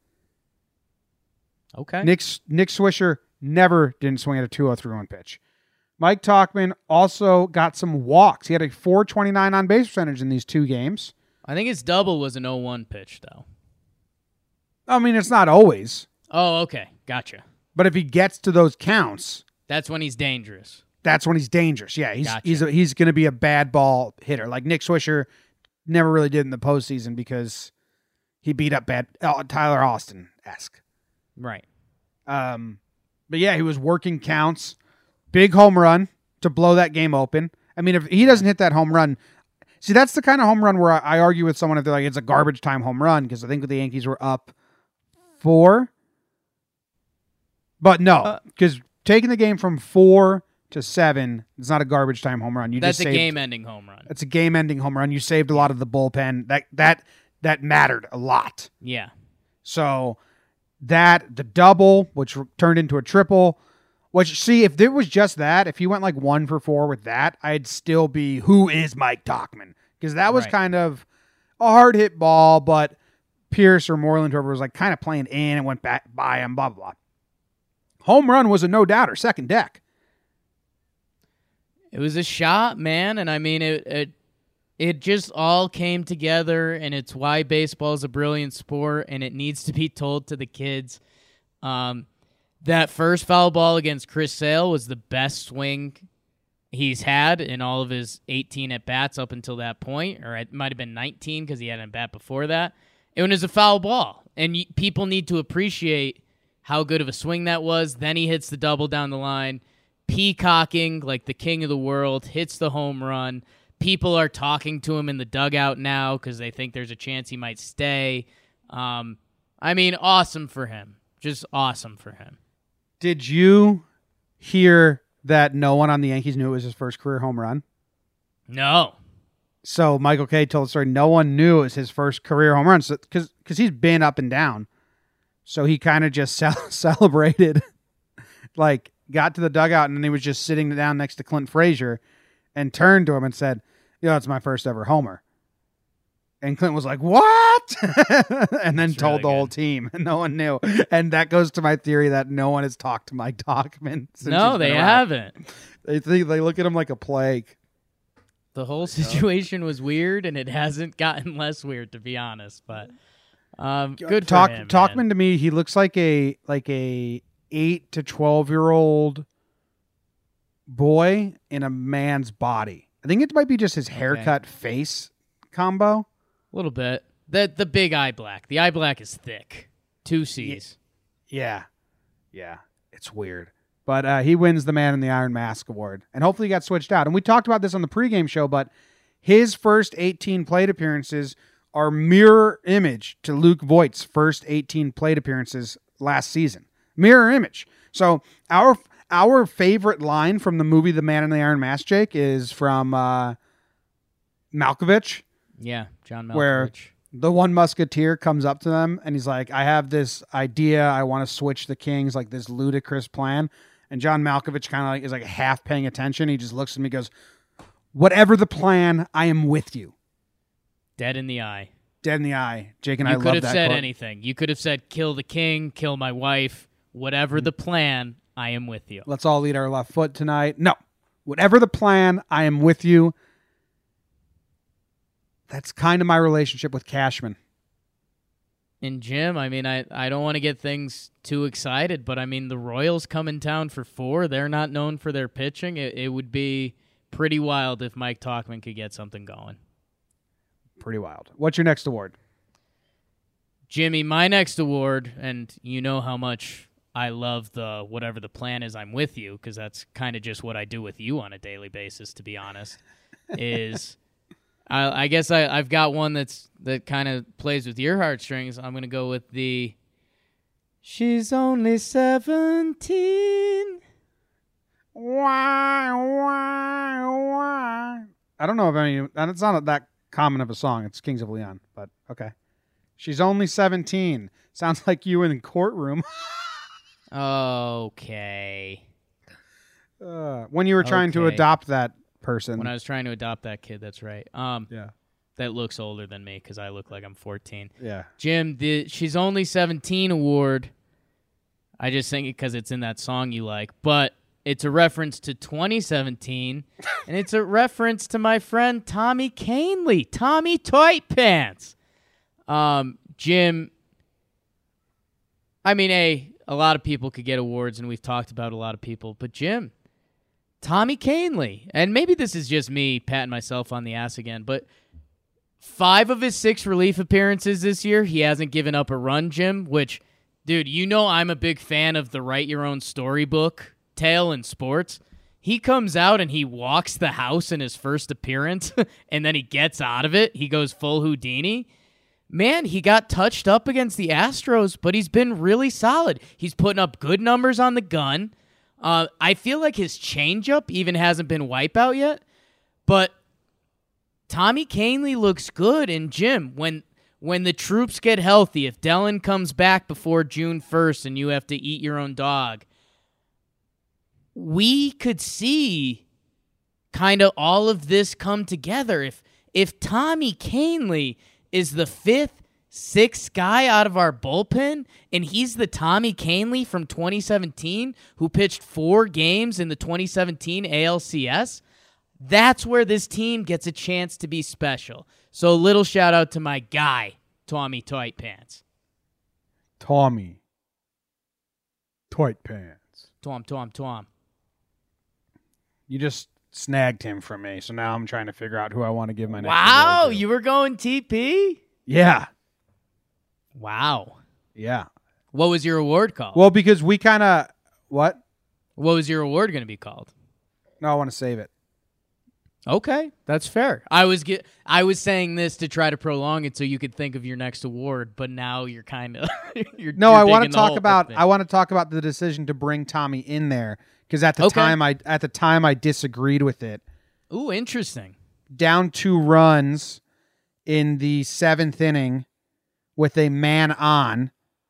Okay. Nick Nick Swisher never didn't swing at a two oh three one pitch. Mike Talkman also got some walks. He had a four twenty-nine on base percentage in these two games. I think his double was an oh one pitch, though. I mean, it's not always, Oh, okay. Gotcha. but if he gets to those counts, That's when he's dangerous. that's when he's dangerous. Yeah, he's Gotcha. he's a, he's going to be a bad ball hitter, like Nick Swisher never really did in the postseason because he beat up bad uh, Tyler Austin esque. Right. Um, but yeah, he was working counts. Big home run to blow that game open. I mean, if he doesn't hit that home run, see, that's the kind of home run where I, I argue with someone if they're like, it's a garbage time home run, because I think the Yankees were up four. But no, because taking the game from four to seven, it's not a garbage time home run. You That's just a saved, game-ending home run. It's a game-ending home run. You saved a lot of the bullpen. That that that mattered a lot. Yeah. So that, the double, which turned into a triple, which, see, if there was just that, if he went like one for four with that, I'd still be, who is Mike Talkman? Because that was Right. kind of a hard hit ball, but Pierce or Moreland, whoever was like kind of playing in and went back by him, blah, blah, blah. Home run was a no-doubter, second deck. It was a shot, man, and I mean it it it just all came together, and it's why baseball is a brilliant sport, and it needs to be told to the kids. Um, that first foul ball against Chris Sale was the best swing he's had in all of his eighteen at-bats up until that point, or it might have been nineteen because he had an at-bat before that. It was a foul ball, and you, people need to appreciate how good of a swing that was. Then he hits the double down the line, peacocking like the king of the world, hits the home run. People are talking to him in the dugout now because they think there's a chance he might stay. Um, I mean, awesome for him. Just awesome for him. Did you hear that no one on the Yankees knew it was his first career home run? No. So Michael Kay told the story. No one knew it was his first career home run because so, because he's been up and down. So he kind of just ce- celebrated, like got to the dugout and then he was just sitting down next to Clint Frazier and turned to him and said, "You know, it's my first ever homer." And Clint was like, "What?" and then That's told really the whole good. team, and no one knew. And that goes to my theory that no one has talked to Mike Talkman. Since No, he's they been around. haven't. They think they look at him like a plague. The whole situation was weird, and it hasn't gotten less weird, to be honest. But um, good Talk, for him. Talkman man. to me, he looks like a like a eight to twelve year old boy in a man's body. I think it might be just his haircut face combo. A little bit. The the big eye black. The eye black is thick. Two C's. Yeah, yeah, it's weird. But uh, he wins the Man in the Iron Mask award, and hopefully he got switched out. And we talked about this on the pregame show, but his first eighteen plate appearances are mirror image to Luke Voigt's first eighteen plate appearances last season. Mirror image. So our our favorite line from the movie The Man in the Iron Mask, Jake, is from uh, Malkovich, Yeah, John Malkovich. where the one musketeer comes up to them and he's like, "I have this idea. I want to switch the kings, like this ludicrous plan." And John Malkovich kind of like is like half paying attention. He just looks at me and goes, "Whatever the plan, I am with you." Dead in the eye. Dead in the eye. Jake and You I could love have that said quote. anything. You could have said, kill the king, kill my wife. Whatever Mm-hmm. the plan, I am with you. Let's all lead our left foot tonight. No. Whatever the plan, I am with you. That's kind of my relationship with Cashman. And Jim, I mean, I, I don't want to get things too excited, but I mean, the Royals come in town for four. They're not known for their pitching. It, it would be pretty wild if Mike Tauchman could get something going. Pretty wild. What's your next award? Jimmy, my next award, and you know how much I love the whatever the plan is, I'm with you, because that's kind of just what I do with you on a daily basis, to be honest, is... I, I guess I, I've got one that's that kind of plays with your heartstrings. I'm going to go with the She's Only seventeen. Why, why, why? I don't know if any, and it's not that common of a song. It's Kings of Leon, but okay. She's Only seventeen. Sounds like you in the courtroom. Okay. Uh, when you were trying to Okay. adopt that person. When I was trying to adopt that kid, that's right. Um, yeah. That looks older than me because I look like I'm fourteen. Yeah. Jim, the She's Only seventeen award, I just think it because it's in that song you like, but it's a reference to twenty seventeen, and it's a reference to my friend Tommy Canley, Tommy Tight Pants. Um, Jim, I mean, a, a lot of people could get awards, and we've talked about a lot of people, but Jim, Tommy Canley, and maybe this is just me patting myself on the ass again, but five of his six relief appearances this year, he hasn't given up a run, Jim, which, dude, you know I'm a big fan of the Write Your Own Storybook tale in sports. He comes out and he walks the house in his first appearance, and then he gets out of it. He goes full Houdini. Man, he got touched up against the Astros, but he's been really solid. He's putting up good numbers on the gun. Uh, I feel like his changeup even hasn't been wipeout yet, but Tommy Canley looks good. And Jim, when when the troops get healthy, if Dellin comes back before June first and you have to eat your own dog, we could see kind of all of this come together. If if Tommy Canley is the fifth, sixth guy out of our bullpen, and he's the Tommy Canley from twenty seventeen who pitched four games in the twenty seventeen A L C S, that's where this team gets a chance to be special. So a little shout out to my guy, Tommy Tight Pants. Tommy. Tight Pants. Tom, Tom, Tom. You just snagged him from me, so now I'm trying to figure out who I want to give my next Wow, award to. you were going T P? Yeah. Wow. Yeah. What was your award called? Well, because we kind of... What? What was your award going to be called? No, I want to save it. Okay, that's fair. I was get, I was saying this to try to prolong it so you could think of your next award, but now you're kind of you're No, you're I want to digging the talk hole about with it. I want to talk about the decision to bring Tommy in there because at the Okay. time I at the time I disagreed with it. Ooh, interesting. Down two runs in the seventh inning with a man on.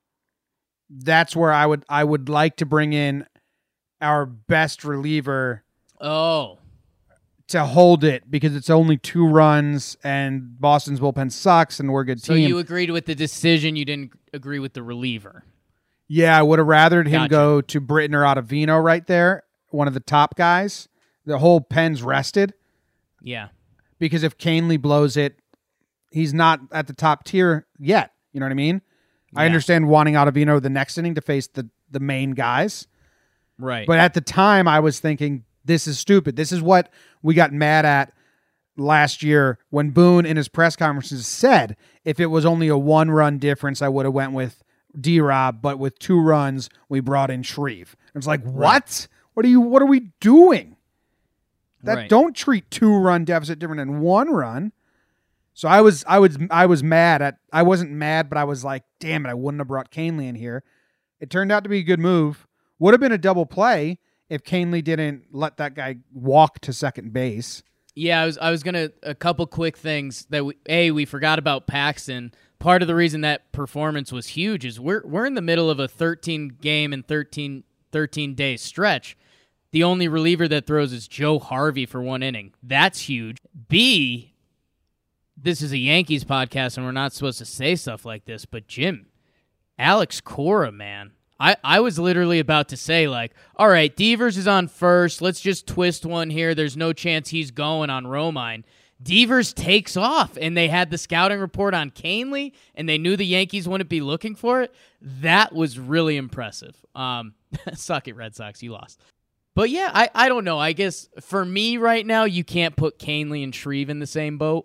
That's where I would I would like to bring in our best reliever Oh, to hold it because it's only two runs and Boston's bullpen sucks and we're a good so team. you agreed with the decision. You didn't agree with the reliever. Yeah, I would have rathered him Gotcha. go to Britton or Ottavino right there, one of the top guys. The whole pen's rested Yeah. because if Canley blows it, he's not at the top tier yet. You know what I mean? I Yeah. understand wanting Ottavino the next inning to face the, the main guys. Right. But at the time, I was thinking, this is stupid. This is what we got mad at last year when Boone in his press conferences said, if it was only a one-run difference, I would have went with D-Rob, but with two runs, we brought in Shreve. It's like, what? What are you? What are we doing? That Right. don't treat two-run deficit different than one run. So I was, I was, I was mad at. I wasn't mad, but I was like, damn it, I wouldn't have brought Canley in here. It turned out to be a good move. Would have been a double play if Canley didn't let that guy walk to second base. Yeah, I was I was gonna a couple quick things that we, a we forgot about Paxton. Part of the reason that performance was huge is we're we're in the middle of a thirteen game and thirteen, thirteen day stretch. The only reliever that throws is Joe Harvey for one inning. That's huge. B, this is a Yankees podcast and we're not supposed to say stuff like this, but Jim, Alex Cora, man. I, I was literally about to say, like, all right, Devers is on first. Let's just twist one here. There's no chance he's going on Romine. Devers takes off, and they had the scouting report on Canely, and they knew the Yankees wouldn't be looking for it. That was really impressive. Um, suck it, Red Sox. You lost. But, yeah, I, I don't know. I guess for me right now, you can't put Canely and Shreve in the same boat.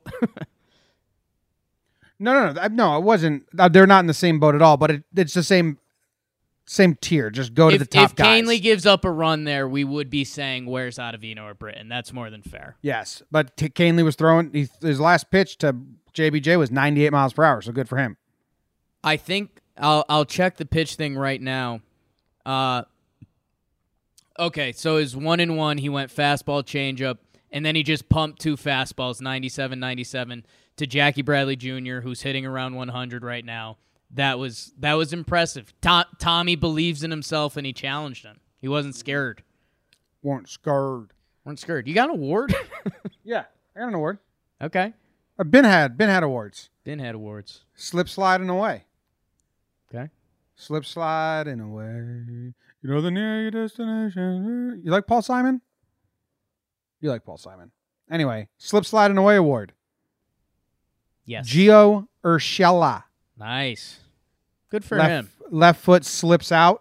No, no, no. No, it wasn't. They're not in the same boat at all, but it, it's the same same tier. Just go to if, the top if guys. Canely gives up a run there, we would be saying, where's Ottavino or Britton? That's more than fair. Yes, but T- Canely was throwing, he, his last pitch to J B J was ninety-eight miles per hour, so good for him. I think I'll I'll check the pitch thing right now. Uh, okay, so his one and one, he went fastball, changeup, and then he just pumped two fastballs, ninety-seven ninety-seven, to Jackie Bradley Junior, who's hitting around one hundred right now. That was that was impressive. To- Tommy believes in himself, and he challenged him. He wasn't scared. Weren't scared. Weren't scared. You got an award? Yeah, I got an award. Okay. I've been had, been had awards. Been had awards. Slip sliding away. Okay. Slip sliding away. You know the near your destination. You like Paul Simon? You like Paul Simon. Anyway, slip sliding away award. Yes. Gio Urshela. Nice. Good for left, him. Left foot slips out.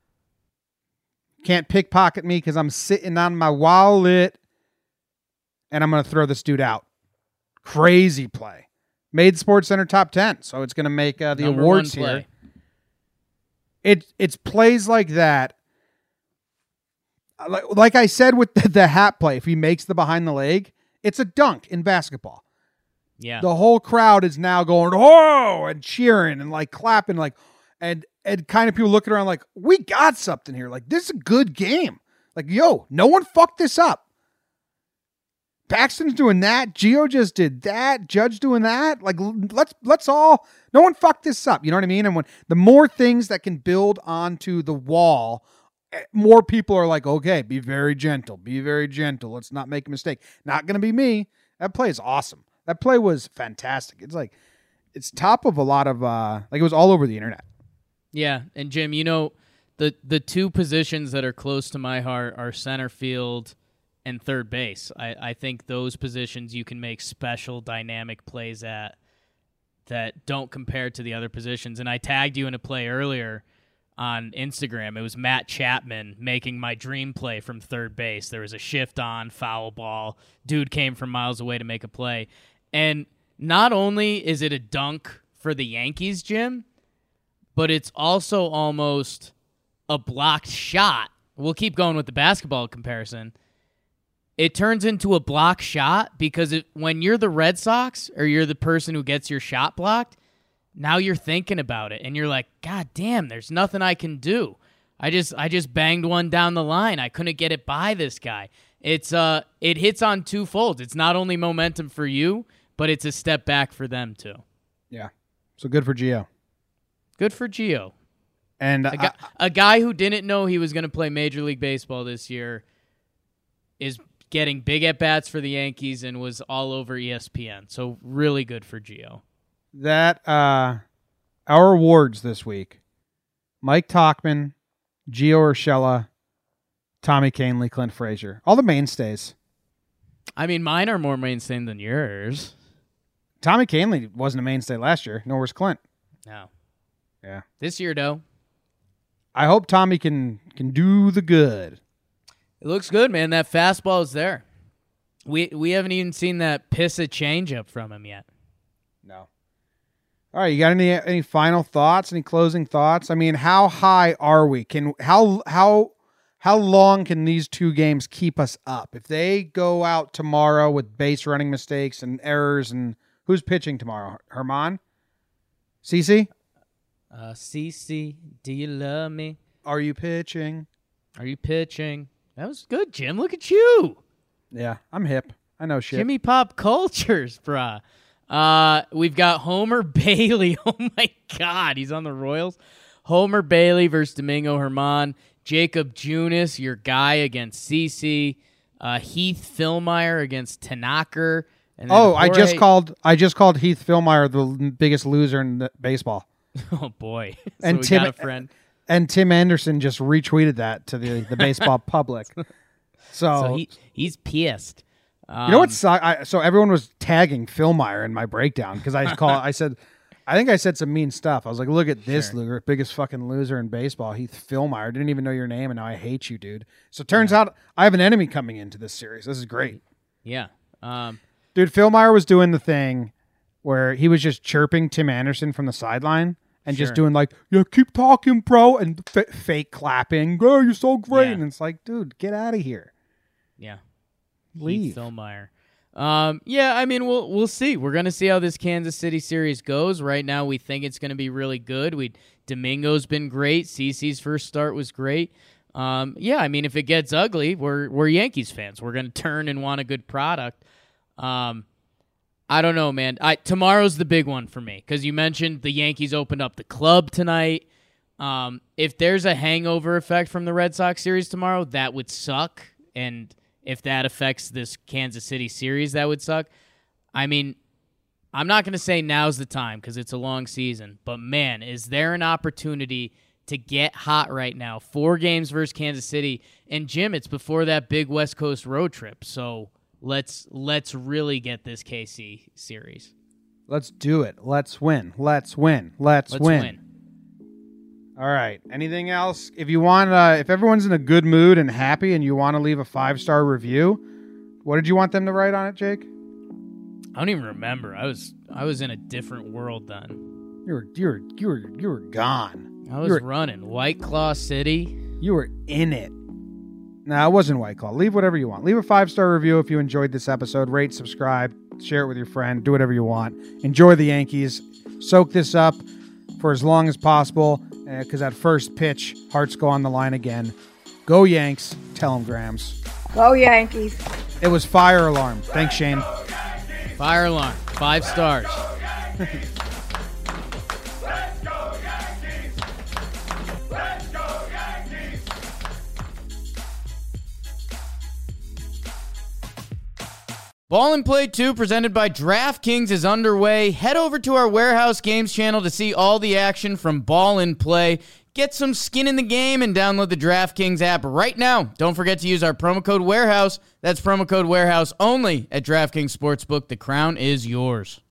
Can't pickpocket me because I'm sitting on my wallet. And I'm going to throw this dude out. Crazy play. Made Sports Center top ten. So it's going to make uh, the Number awards one play. here. It, it's plays like that. Like, like I said with the, the hat play, if he makes the behind the leg, it's a dunk in basketball. Yeah. The whole crowd is now going, oh, and cheering and like clapping, like, and and kind of people looking around like, we got something here. Like, this is a good game. Like, yo, no one fucked this up. Paxton's doing that. Gio just did that. Judge doing that. Like, let's let's all, no one fucked this up. You know what I mean? And when the more things that can build onto the wall, more people are like, okay, be very gentle. Be very gentle. Let's not make a mistake. Not going to be me. That play is awesome. That play was fantastic. It's like, it's top of a lot of, uh, like it was all over the internet. Yeah, and Jim, you know, the the two positions that are close to my heart are center field and third base. I, I think those positions you can make special dynamic plays at that don't compare to the other positions. And I tagged you in a play earlier on Instagram. It was Matt Chapman making my dream play from third base. There was a shift on, foul ball. Dude came from miles away to make a play. And not only is it a dunk for the Yankees, Jim, but it's also almost a blocked shot. We'll keep going with the basketball comparison. It turns into a block shot because it, when you're the Red Sox or you're the person who gets your shot blocked, now you're thinking about it and you're like, God damn, there's nothing I can do. I just I just banged one down the line. I couldn't get it by this guy. It's uh it hits on two folds. It's not only momentum for you, but it's a step back for them too. Yeah. So good for Gio. Good for Gio. And A, guy, a guy who didn't know he was going to play Major League Baseball this year is getting big at-bats for the Yankees and was all over E S P N. So really good for Gio. that uh, our awards this week, Mike Tauchman, Gio Urshela, Tommy Canely, Clint Frazier. All the mainstays. I mean, mine are more mainstay than yours. Tommy Canely wasn't a mainstay last year, nor was Clint. No. Yeah. This year, though. I hope Tommy can can do the good. It looks good, man. That fastball is there. We we haven't even seen that piss a changeup from him yet. No. All right, you got any any final thoughts? Any closing thoughts? I mean, how high are we? Can how how how long can these two games keep us up? If they go out tomorrow with base running mistakes and errors, and who's pitching tomorrow? Herman? CeCe? Uh, CeCe, do you love me? Are you pitching? Are you pitching? That was good, Jim. Look at you. Yeah, I'm hip. I know shit. Jimmy Pop Cultures, bruh. Uh, we've got Homer Bailey. Oh, my God. He's on the Royals. Homer Bailey versus Domingo Herman. Jacob Junis, your guy, against CeCe. Uh, Heath Fillmyer against Tanaka. And then Oh, I just Jorge- called I just called Heath Fillmyer the l- biggest loser in the baseball. Oh, boy. So And we Tim- got a friend. And Tim Anderson just retweeted that to the, the baseball public. So, So he he's pissed. Um, You know what suck? I, so everyone was tagging Phil Meyer in my breakdown because I call. I said, I think I said some mean stuff. I was like, "Look at this Sure. loser, biggest fucking loser in baseball, Heath Phil Meyer. Didn't even know your name, and now I hate you, dude." So it turns out I have an enemy coming into this series. This is great, Yeah. Um, dude. Phil Meyer was doing the thing where he was just chirping Tim Anderson from the sideline and just Sure. doing like, "Yeah, keep talking, bro," and f- fake clapping. "Oh, you're so great," Yeah. and it's like, dude, get out of here. yeah. Leave. Heath Philmeyer. Um, yeah, I mean, we'll we'll see. We're gonna see how this Kansas City series goes. Right now, we think it's gonna be really good. We Domingo's been great. CeCe's first start was great. Um, yeah, I mean, if it gets ugly, we're we're Yankees fans. We're gonna turn and want a good product. Um, I don't know, man. I tomorrow's the big one for me because you mentioned the Yankees opened up the club tonight. Um, if there's a hangover effect from the Red Sox series tomorrow, that would suck. And if that affects this Kansas City series, that would suck. I mean, I'm not going to say now's the time because it's a long season, but man, is there an opportunity to get hot right now? Four games versus Kansas City, and Jim, it's before that big West Coast road trip, so let's let's really get this K C series. Let's do it. Let's win. Let's win. Let's, Let's win. win. All right. Anything else? If you want, uh, if everyone's in a good mood and happy, and you want to leave a five star review, what did you want them to write on it, Jake? I don't even remember. I was I was in a different world then. You were, you were, you were, you were gone. I was you were, running White Claw City. you were in it. No, it wasn't White Claw. Leave whatever you want. Leave a five star review if you enjoyed this episode. Rate, subscribe, share it with your friend. Do whatever you want. Enjoy the Yankees. Soak this up for as long as possible. Because at first pitch, hearts go on the line again. Go Yanks. Tell them, Grams. Go Yankees. It was fire alarm. Thanks, Shane. Fire alarm. Five stars. Ball and Play two, presented by DraftKings, is underway. Head over to our Warehouse Games channel to see all the action from Ball and Play. Get some skin in the game and download the DraftKings app right now. Don't forget to use our promo code Warehouse. That's promo code Warehouse only at DraftKings Sportsbook. The crown is yours.